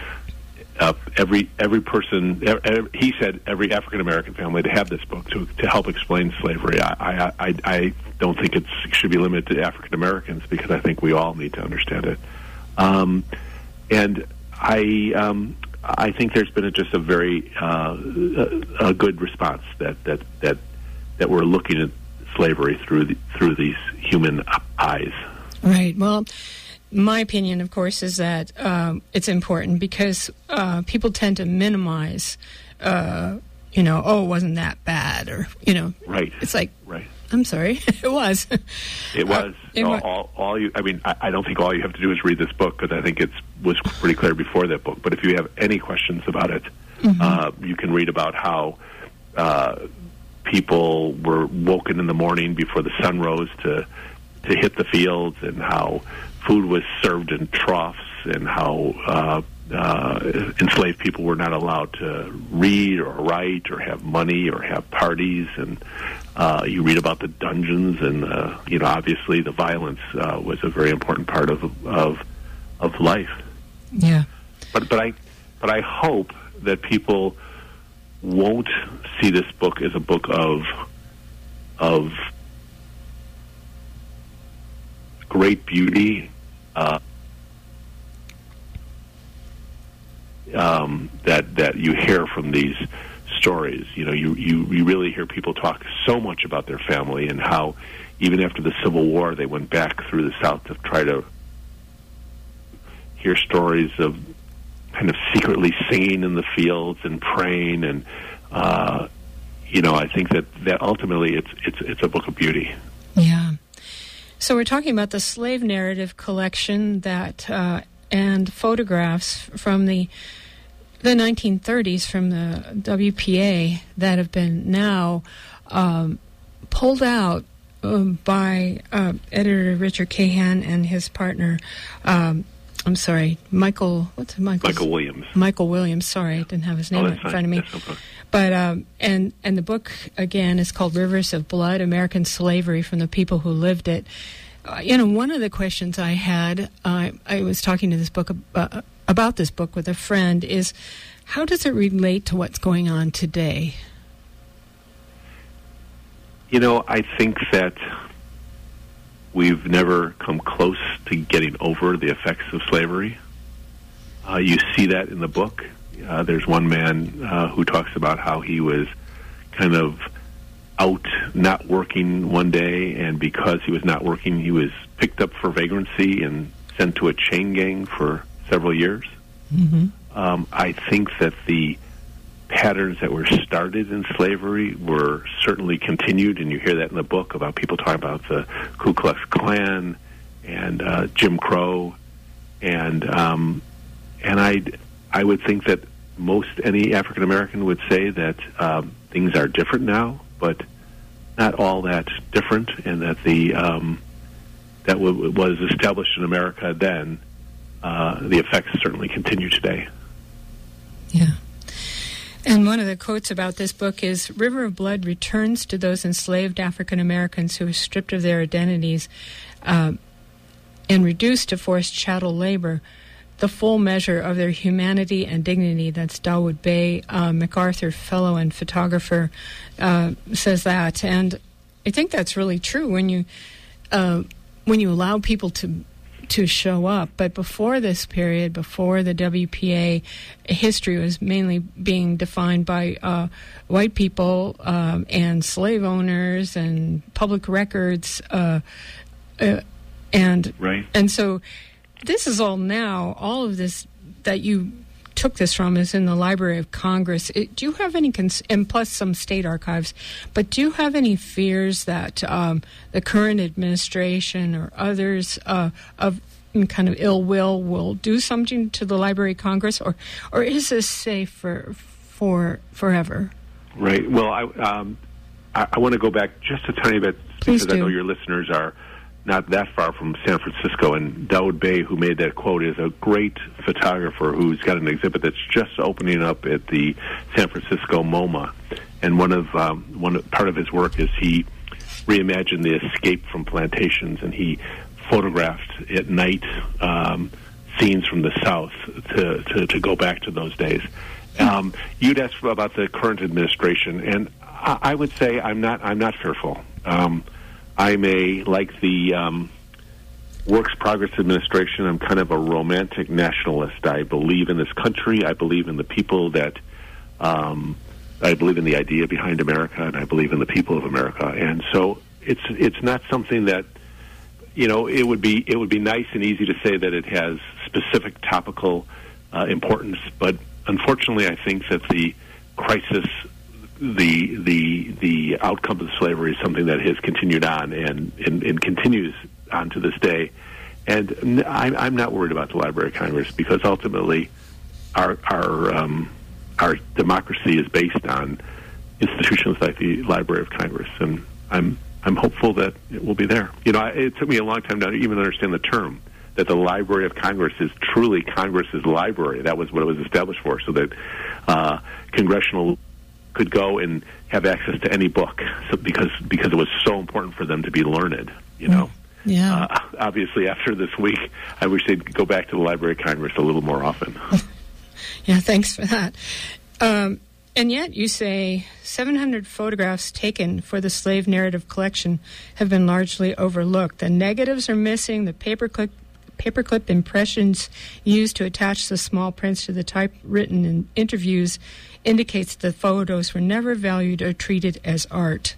uh, every every person. Every, he said every African American family to have this book to to help explain slavery. I I, I, I don't think it's, it should be limited to African Americans because I think we all need to understand it. Um, and I um, I think there's been a, just a very uh, a, a good response that that that that we're looking at slavery through the, through these human eyes. Right. Well, my opinion, of course, is that um, it's important because uh, people tend to minimize, uh, you know, oh, it wasn't that bad, or, you know. Right. It's like, right. I'm sorry, it was. It was. Uh, it all, wa- all, all you. I mean, I, I don't think all you have to do is read this book because I think it was pretty clear before that book. But if you have any questions about it, mm-hmm. uh, you can read about how uh, people were woken in the morning before the sun rose to to hit the fields, and how food was served in troughs, and how uh, uh, enslaved people were not allowed to read or write or have money or have parties. And uh, you read about the dungeons, and uh, you know, obviously the violence uh, was a very important part of of of life. Yeah. But but I but I hope that people won't see this book as a book of of great beauty, uh, um, that that you hear from these stories. You know, you, you, you really hear people talk so much about their family and how even after the Civil War they went back through the South to try to hear stories of kind of secretly singing in the fields and praying, and uh, you know, I think that, that ultimately it's it's it's a book of beauty. Yeah. So we're talking about the slave narrative collection that uh, and photographs from the the nineteen thirties from the W P A that have been now um, pulled out um, by uh, editor Richard Cahan and his partner. Um, I'm sorry, Michael, what's Michael? Michael Williams. Michael Williams, sorry, I didn't have his name oh, in fine. front of me. No but, um, and, and the book, again, is called Rivers of Blood, American Slavery from the People Who Lived It. Uh, you know, one of the questions I had, uh, I was talking to this book, uh, about this book with a friend, is how does it relate to what's going on today? You know, I think that we've never come close to getting over the effects of slavery. Uh, you see that in the book. Uh, there's one man uh, who talks about how he was kind of out not working one day, and because he was not working, he was picked up for vagrancy and sent to a chain gang for several years. Mm-hmm. Um, I think that the patterns that were started in slavery were certainly continued, and you hear that in the book about people talking about the Ku Klux Klan and uh, Jim Crow, and um, and I I would think that most any African American would say that um, things are different now, but not all that different, and that the um, that w- was established in America then, uh, the effects certainly continue today. Yeah. And one of the quotes about this book is, River of Blood returns to those enslaved African Americans who were stripped of their identities uh, and reduced to forced chattel labor, the full measure of their humanity and dignity. That's Dawoud Bey, uh, MacArthur Fellow and photographer, uh, says that. And I think that's really true when you uh, when you allow people to to show up. But before this period, before the W P A, history was mainly being defined by uh, white people um, and slave owners and public records, uh, uh, and right. and so this is all now. All of this that you took this from is in the Library of Congress. It, do you have any, cons- and plus some state archives, but do you have any fears that um, the current administration or others uh, of kind of ill will will do something to the Library of Congress, or or is this safe for for forever? Right. Well, I um, I, I want to go back just a tiny bit Please because do. I know your listeners are not that far from San Francisco, and Dawoud Bey, who made that quote, is a great photographer who's got an exhibit that's just opening up at the San Francisco MoMA. And one of um, one part of his work is he reimagined the escape from plantations, and he photographed at night um, scenes from the South to, to, to go back to those days. Um, you'd asked about the current administration, and I, I would say I'm not I'm not fearful. Um, I'm a, like the um, Works Progress Administration, I'm kind of a romantic nationalist. I believe in this country. I believe in the people that, um, I believe in the idea behind America, and I believe in the people of America. And so it's it's not something that, you know, it would be it would be nice and easy to say that it has specific topical uh, importance, but unfortunately I think that the crisis, the the the outcome of slavery is something that has continued on and, and, and continues on to this day. And I'm, I'm not worried about the Library of Congress because ultimately our our um, our democracy is based on institutions like the Library of Congress, and I'm I'm hopeful that it will be there. You know, it took me a long time to even understand the term that the Library of Congress is truly Congress's library. That was what it was established for, so that uh, congressional could go and have access to any book, so because because it was so important for them to be learned, you know. Yeah. Uh, obviously, after this week, I wish they'd go back to the Library of Congress a little more often. Yeah, thanks for that. Um, and yet, you say seven hundred photographs taken for the slave narrative collection have been largely overlooked. The negatives are missing. The paperclip paperclip impressions used to attach the small prints to the typewritten in interviews indicates the photos were never valued or treated as art.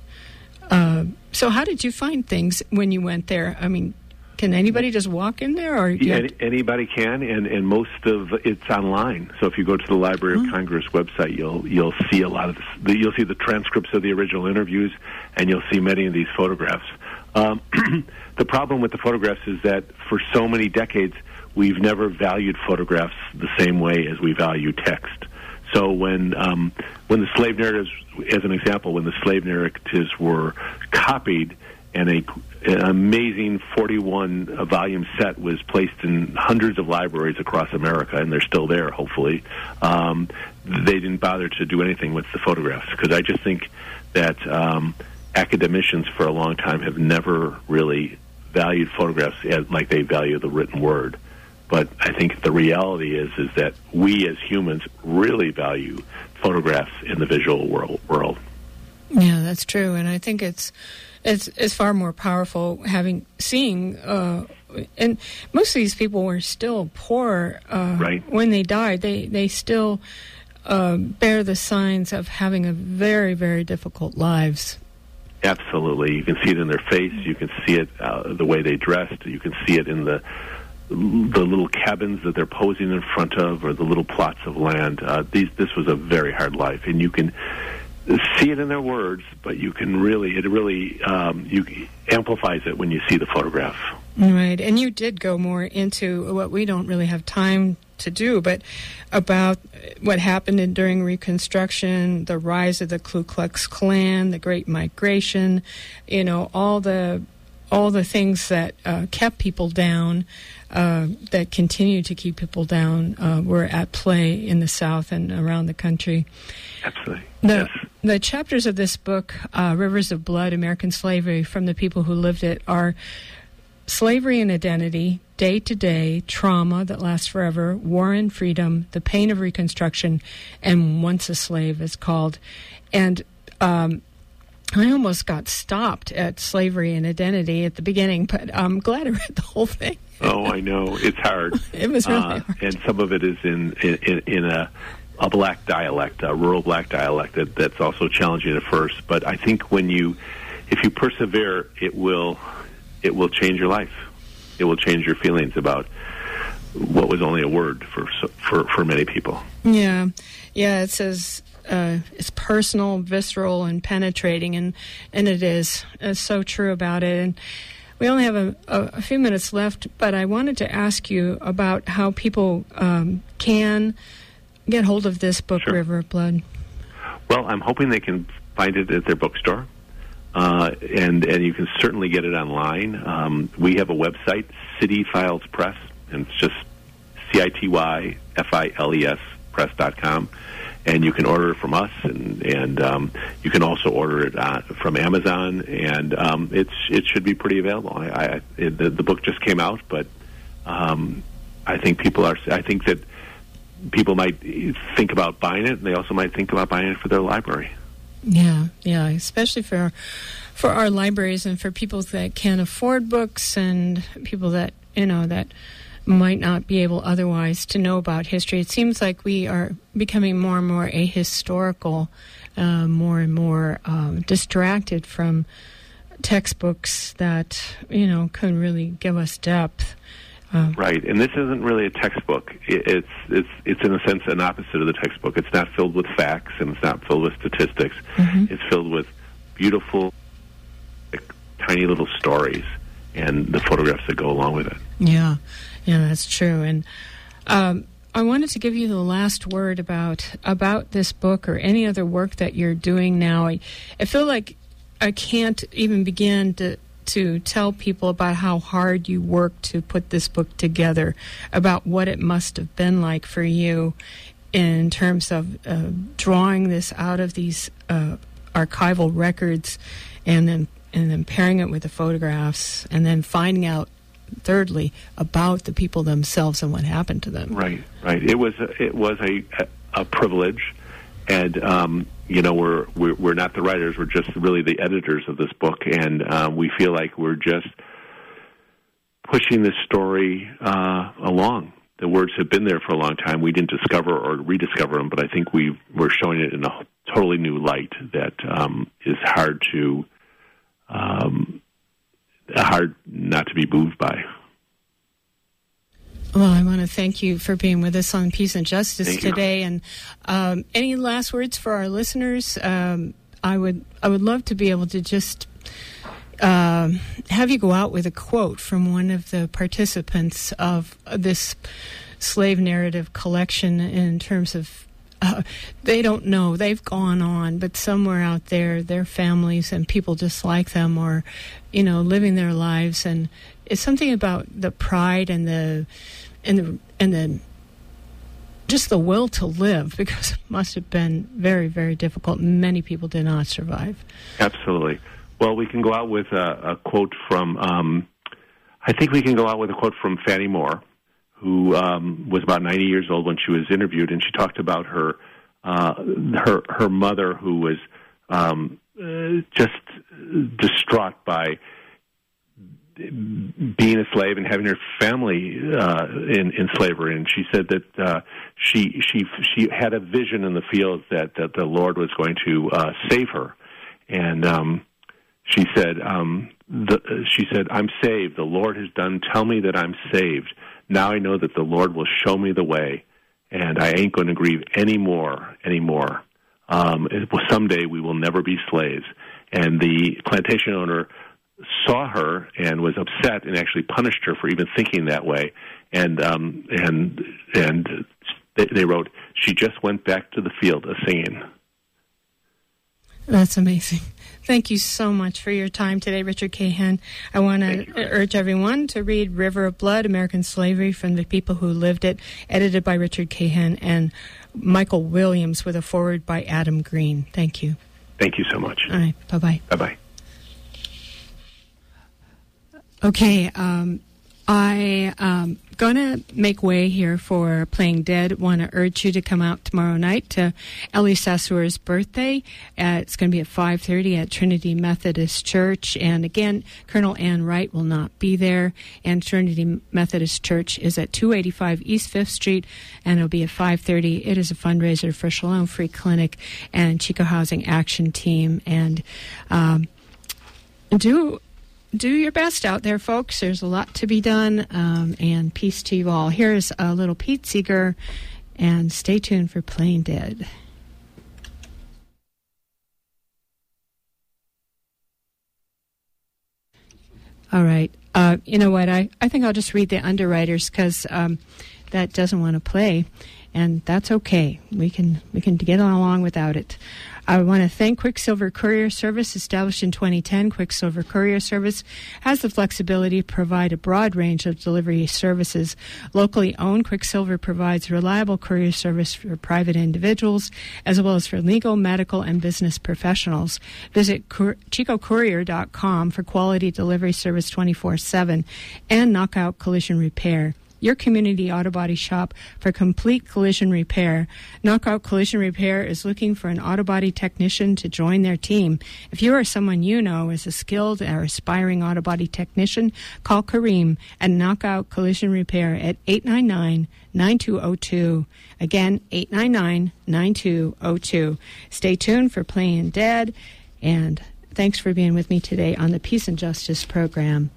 Uh, so how did you find things when you went there? I mean, can anybody just walk in there? Or yeah, any, anybody can, and, and most of it's online. So if you go to the Library Hmm. of Congress website, you'll you'll see a lot of this, you'll see the transcripts of the original interviews, and you'll see many of these photographs. Um, the problem with the photographs is that for so many decades, we've never valued photographs the same way as we value text. So when um, when the slave narratives, as an example, when the slave narratives were copied and a, an amazing forty-one volume set was placed in hundreds of libraries across America, and they're still there, hopefully, um, they didn't bother to do anything with the photographs, because I just think that um, academicians for a long time have never really valued photographs as, like they value the written word. But I think the reality is is that we as humans really value photographs in the visual world. world. Yeah, that's true, and I think it's it's it's far more powerful having seeing. Uh, and most of these people were still poor uh, right. when they died. They they still uh, bear the signs of having a very very difficult lives. Absolutely, you can see it in their face. You can see it uh, the way they dressed. You can see it in the the little cabins that they're posing in front of, or the little plots of land. Uh, these, this was a very hard life, and you can see it in their words, but you can really, it really um, you amplifies it when you see the photograph. Right, and you did go more into what we don't really have time to do, but about what happened in, during Reconstruction, the rise of the Ku Klux Klan, the Great Migration, you know, all the all the things that uh, kept people down, uh, that continue to keep people down, uh, were at play in the South and around the country. Absolutely. The, yes. the chapters of this book, uh, Rivers of Blood, American Slavery, from the people who lived it, are slavery and identity, day-to-day, trauma that lasts forever, war and freedom, the pain of Reconstruction, and Once a Slave is called. And um, I almost got stopped at slavery and identity at the beginning, but I'm glad I read the whole thing. Oh, I know. It's hard. It was really uh, hard. And some of it is in, in, in a, a black dialect, a rural black dialect that, that's also challenging at first. But I think when you, if you persevere, it will... it will change your life. It will change your feelings about what was only a word for for, for many people. Yeah, yeah. It says uh, it's personal, visceral, and penetrating, and and it is. It's so true about it. And we only have a, a, a few minutes left, but I wanted to ask you about how people um, can get hold of this book, Sure. River of Blood. Well, I'm hoping they can find it at their bookstore. Uh, and and you can certainly get it online. Um, we have a website, City Files Press, and it's just C I T Y F I L E S press dot com. And you can order it from us, and and um, you can also order it uh, from Amazon, and um, it's it should be pretty available. I, I it, the, the book just came out, but um, I think people are. I think that people might think about buying it, and they also might think about buying it for their library. Yeah, yeah, especially for for our libraries and for people that can't afford books and people that, you know, that might not be able otherwise to know about history. It seems like we are becoming more and more ahistorical, uh, more and more um, distracted from textbooks that, you know, can really give us depth. Uh, right, and this isn't really a textbook. It, it's it's it's in a sense an opposite of the textbook. It's not filled with facts, and it's not filled with statistics. Mm-hmm. It's filled with beautiful, like, tiny little stories and the photographs that go along with it. Yeah, yeah, that's true. And um, I wanted to give you the last word about about this book or any other work that you're doing now. I, I feel like I can't even begin to. to tell people about how hard you worked to put this book together, about what it must have been like for you in terms of uh, drawing this out of these uh, archival records and then and then pairing it with the photographs and then finding out, thirdly, about the people themselves and what happened to them. Right, right. It was a, it was a, a, a privilege, and um, you know, we're, we're we're not the writers. We're just really the editors of this book, and uh, we feel like we're just pushing this story uh, along. The words have been there for a long time. We didn't discover or rediscover them, but I think we we're showing it in a totally new light that um, is hard to um, hard not to be moved by. Well, I want to thank you for being with us on Peace and Justice Thank today. you. And um, any last words for our listeners? Um, I would I would love to be able to just uh, have you go out with a quote from one of the participants of this slave narrative collection in terms of uh, they don't know, they've gone on, but somewhere out there, their families and people just like them are, you know, living their lives. And it's something about the pride and the and the and the just the will to live, because it must have been very, very difficult. Many people did not survive. Absolutely. Well, we can go out with a, a quote from, um, I think we can go out with a quote from Fannie Moore, who um, was about ninety years old when she was interviewed, and she talked about her uh, her her mother, who was um, uh, just distraught by being a slave and having her family uh, in, in slavery. And she said that uh, she she she had a vision in the fields that, that the Lord was going to uh, save her. And um, she said, um, the, she said, "I'm saved. The Lord has done. Tell me that I'm saved. Now I know that the Lord will show me the way, and I ain't going to grieve anymore, anymore. Um, it, well, someday we will never be slaves." And the plantation owner saw her and was upset and actually punished her for even thinking that way. And um, and and they, they wrote, "She just went back to the field a singing." That's amazing. Thank you so much for your time today, Richard Cahan. I want to urge everyone to read River of Blood, American Slavery from the People Who Lived It, edited by Richard Cahan and Michael Williams with a foreword by Adam Green. Thank you. Thank you so much. All right. Bye-bye. Bye-bye. Okay. Um, I um going to make way here for Playing Dead. Want to urge you to come out tomorrow night to Ellie Sassour's birthday. Uh, it's going to be at five thirty at Trinity Methodist Church. And again, Colonel Ann Wright will not be there. And Trinity Methodist Church is at two eighty-five East fifth Street, and it'll be at five thirty. It is a fundraiser for Shalom Free Clinic and Chico Housing Action Team. And um, do... Do your best out there, folks. There's a lot to be done, um, and peace to you all. Here's a little Pete Seeger, and stay tuned for Playing Dead. All right. Uh, you know what? I, I think I'll just read the underwriters because um, that doesn't want to play, and that's okay. We can we can get on along without it. I want to thank Quicksilver Courier Service, established in twenty ten. Quicksilver Courier Service has the flexibility to provide a broad range of delivery services. Locally owned, Quicksilver provides reliable courier service for private individuals, as well as for legal, medical, and business professionals. Visit chico courier dot com for quality delivery service twenty-four seven and Knockout Collision Repair, your community auto body shop for complete collision repair. Knockout Collision Repair is looking for an auto body technician to join their team. If you or someone you know is a skilled or aspiring auto body technician, call Kareem at Knockout Collision Repair at eight nine nine, nine two zero two. Again, eight nine nine, nine two zero two. Stay tuned for Playing Dead, and thanks for being with me today on the Peace and Justice program.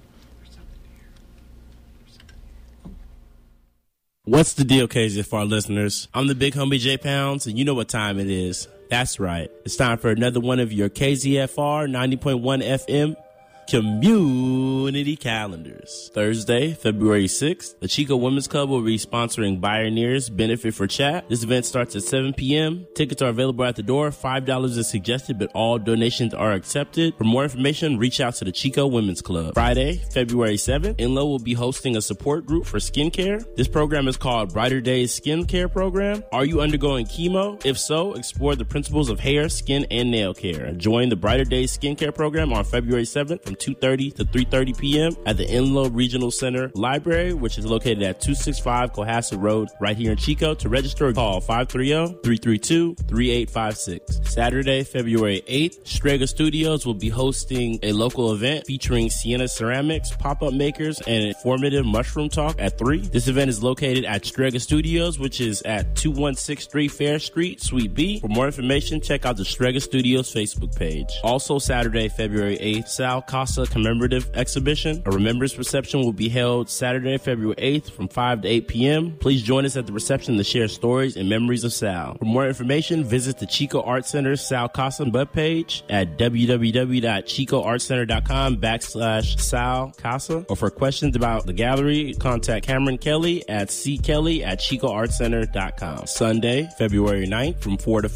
What's the deal, K Z, for our listeners? I'm the big homie J Pounds, and you know what time it is. That's right. It's time for another one of your K Z F R ninety point one F M community calendars. Thursday, February sixth, the Chico Women's Club will be sponsoring Bioneers Benefit for Chat. This event starts at seven p.m. Tickets are available at the door. five dollars is suggested, but all donations are accepted. For more information, reach out to the Chico Women's Club. Friday, February seventh, Enlo will be hosting a support group for skincare. This program is called Brighter Days Skincare Program. Are you undergoing chemo? If so, explore the principles of hair, skin, and nail care. Join the Brighter Days Skincare Program on February seventh from two thirty to three thirty p.m. at the Enlo Regional Center Library, which is located at two sixty-five Cohasset Road, right here in Chico. To register, call five three zero, three three two, three eight five six. Saturday, February eighth, Strega Studios will be hosting a local event featuring Sienna Ceramics, pop-up makers, and informative mushroom talk at three. This event is located at Strega Studios, which is at two one six three Fair Street, Suite B. For more information, check out the Strega Studios Facebook page. Also, Saturday, February eighth, Sal Casa Commemorative Exhibition. A remembrance reception will be held Saturday, February eighth from five to eight p.m. Please join us at the reception to share stories and memories of Sal. For more information, visit the Chico Art Center Sal Casa webpage at w w w dot chico art center dot com backslash Sal Casa. Or for questions about the gallery, contact Cameron Kelly at c kelly at chico art center dot com. Sunday, February ninth from four to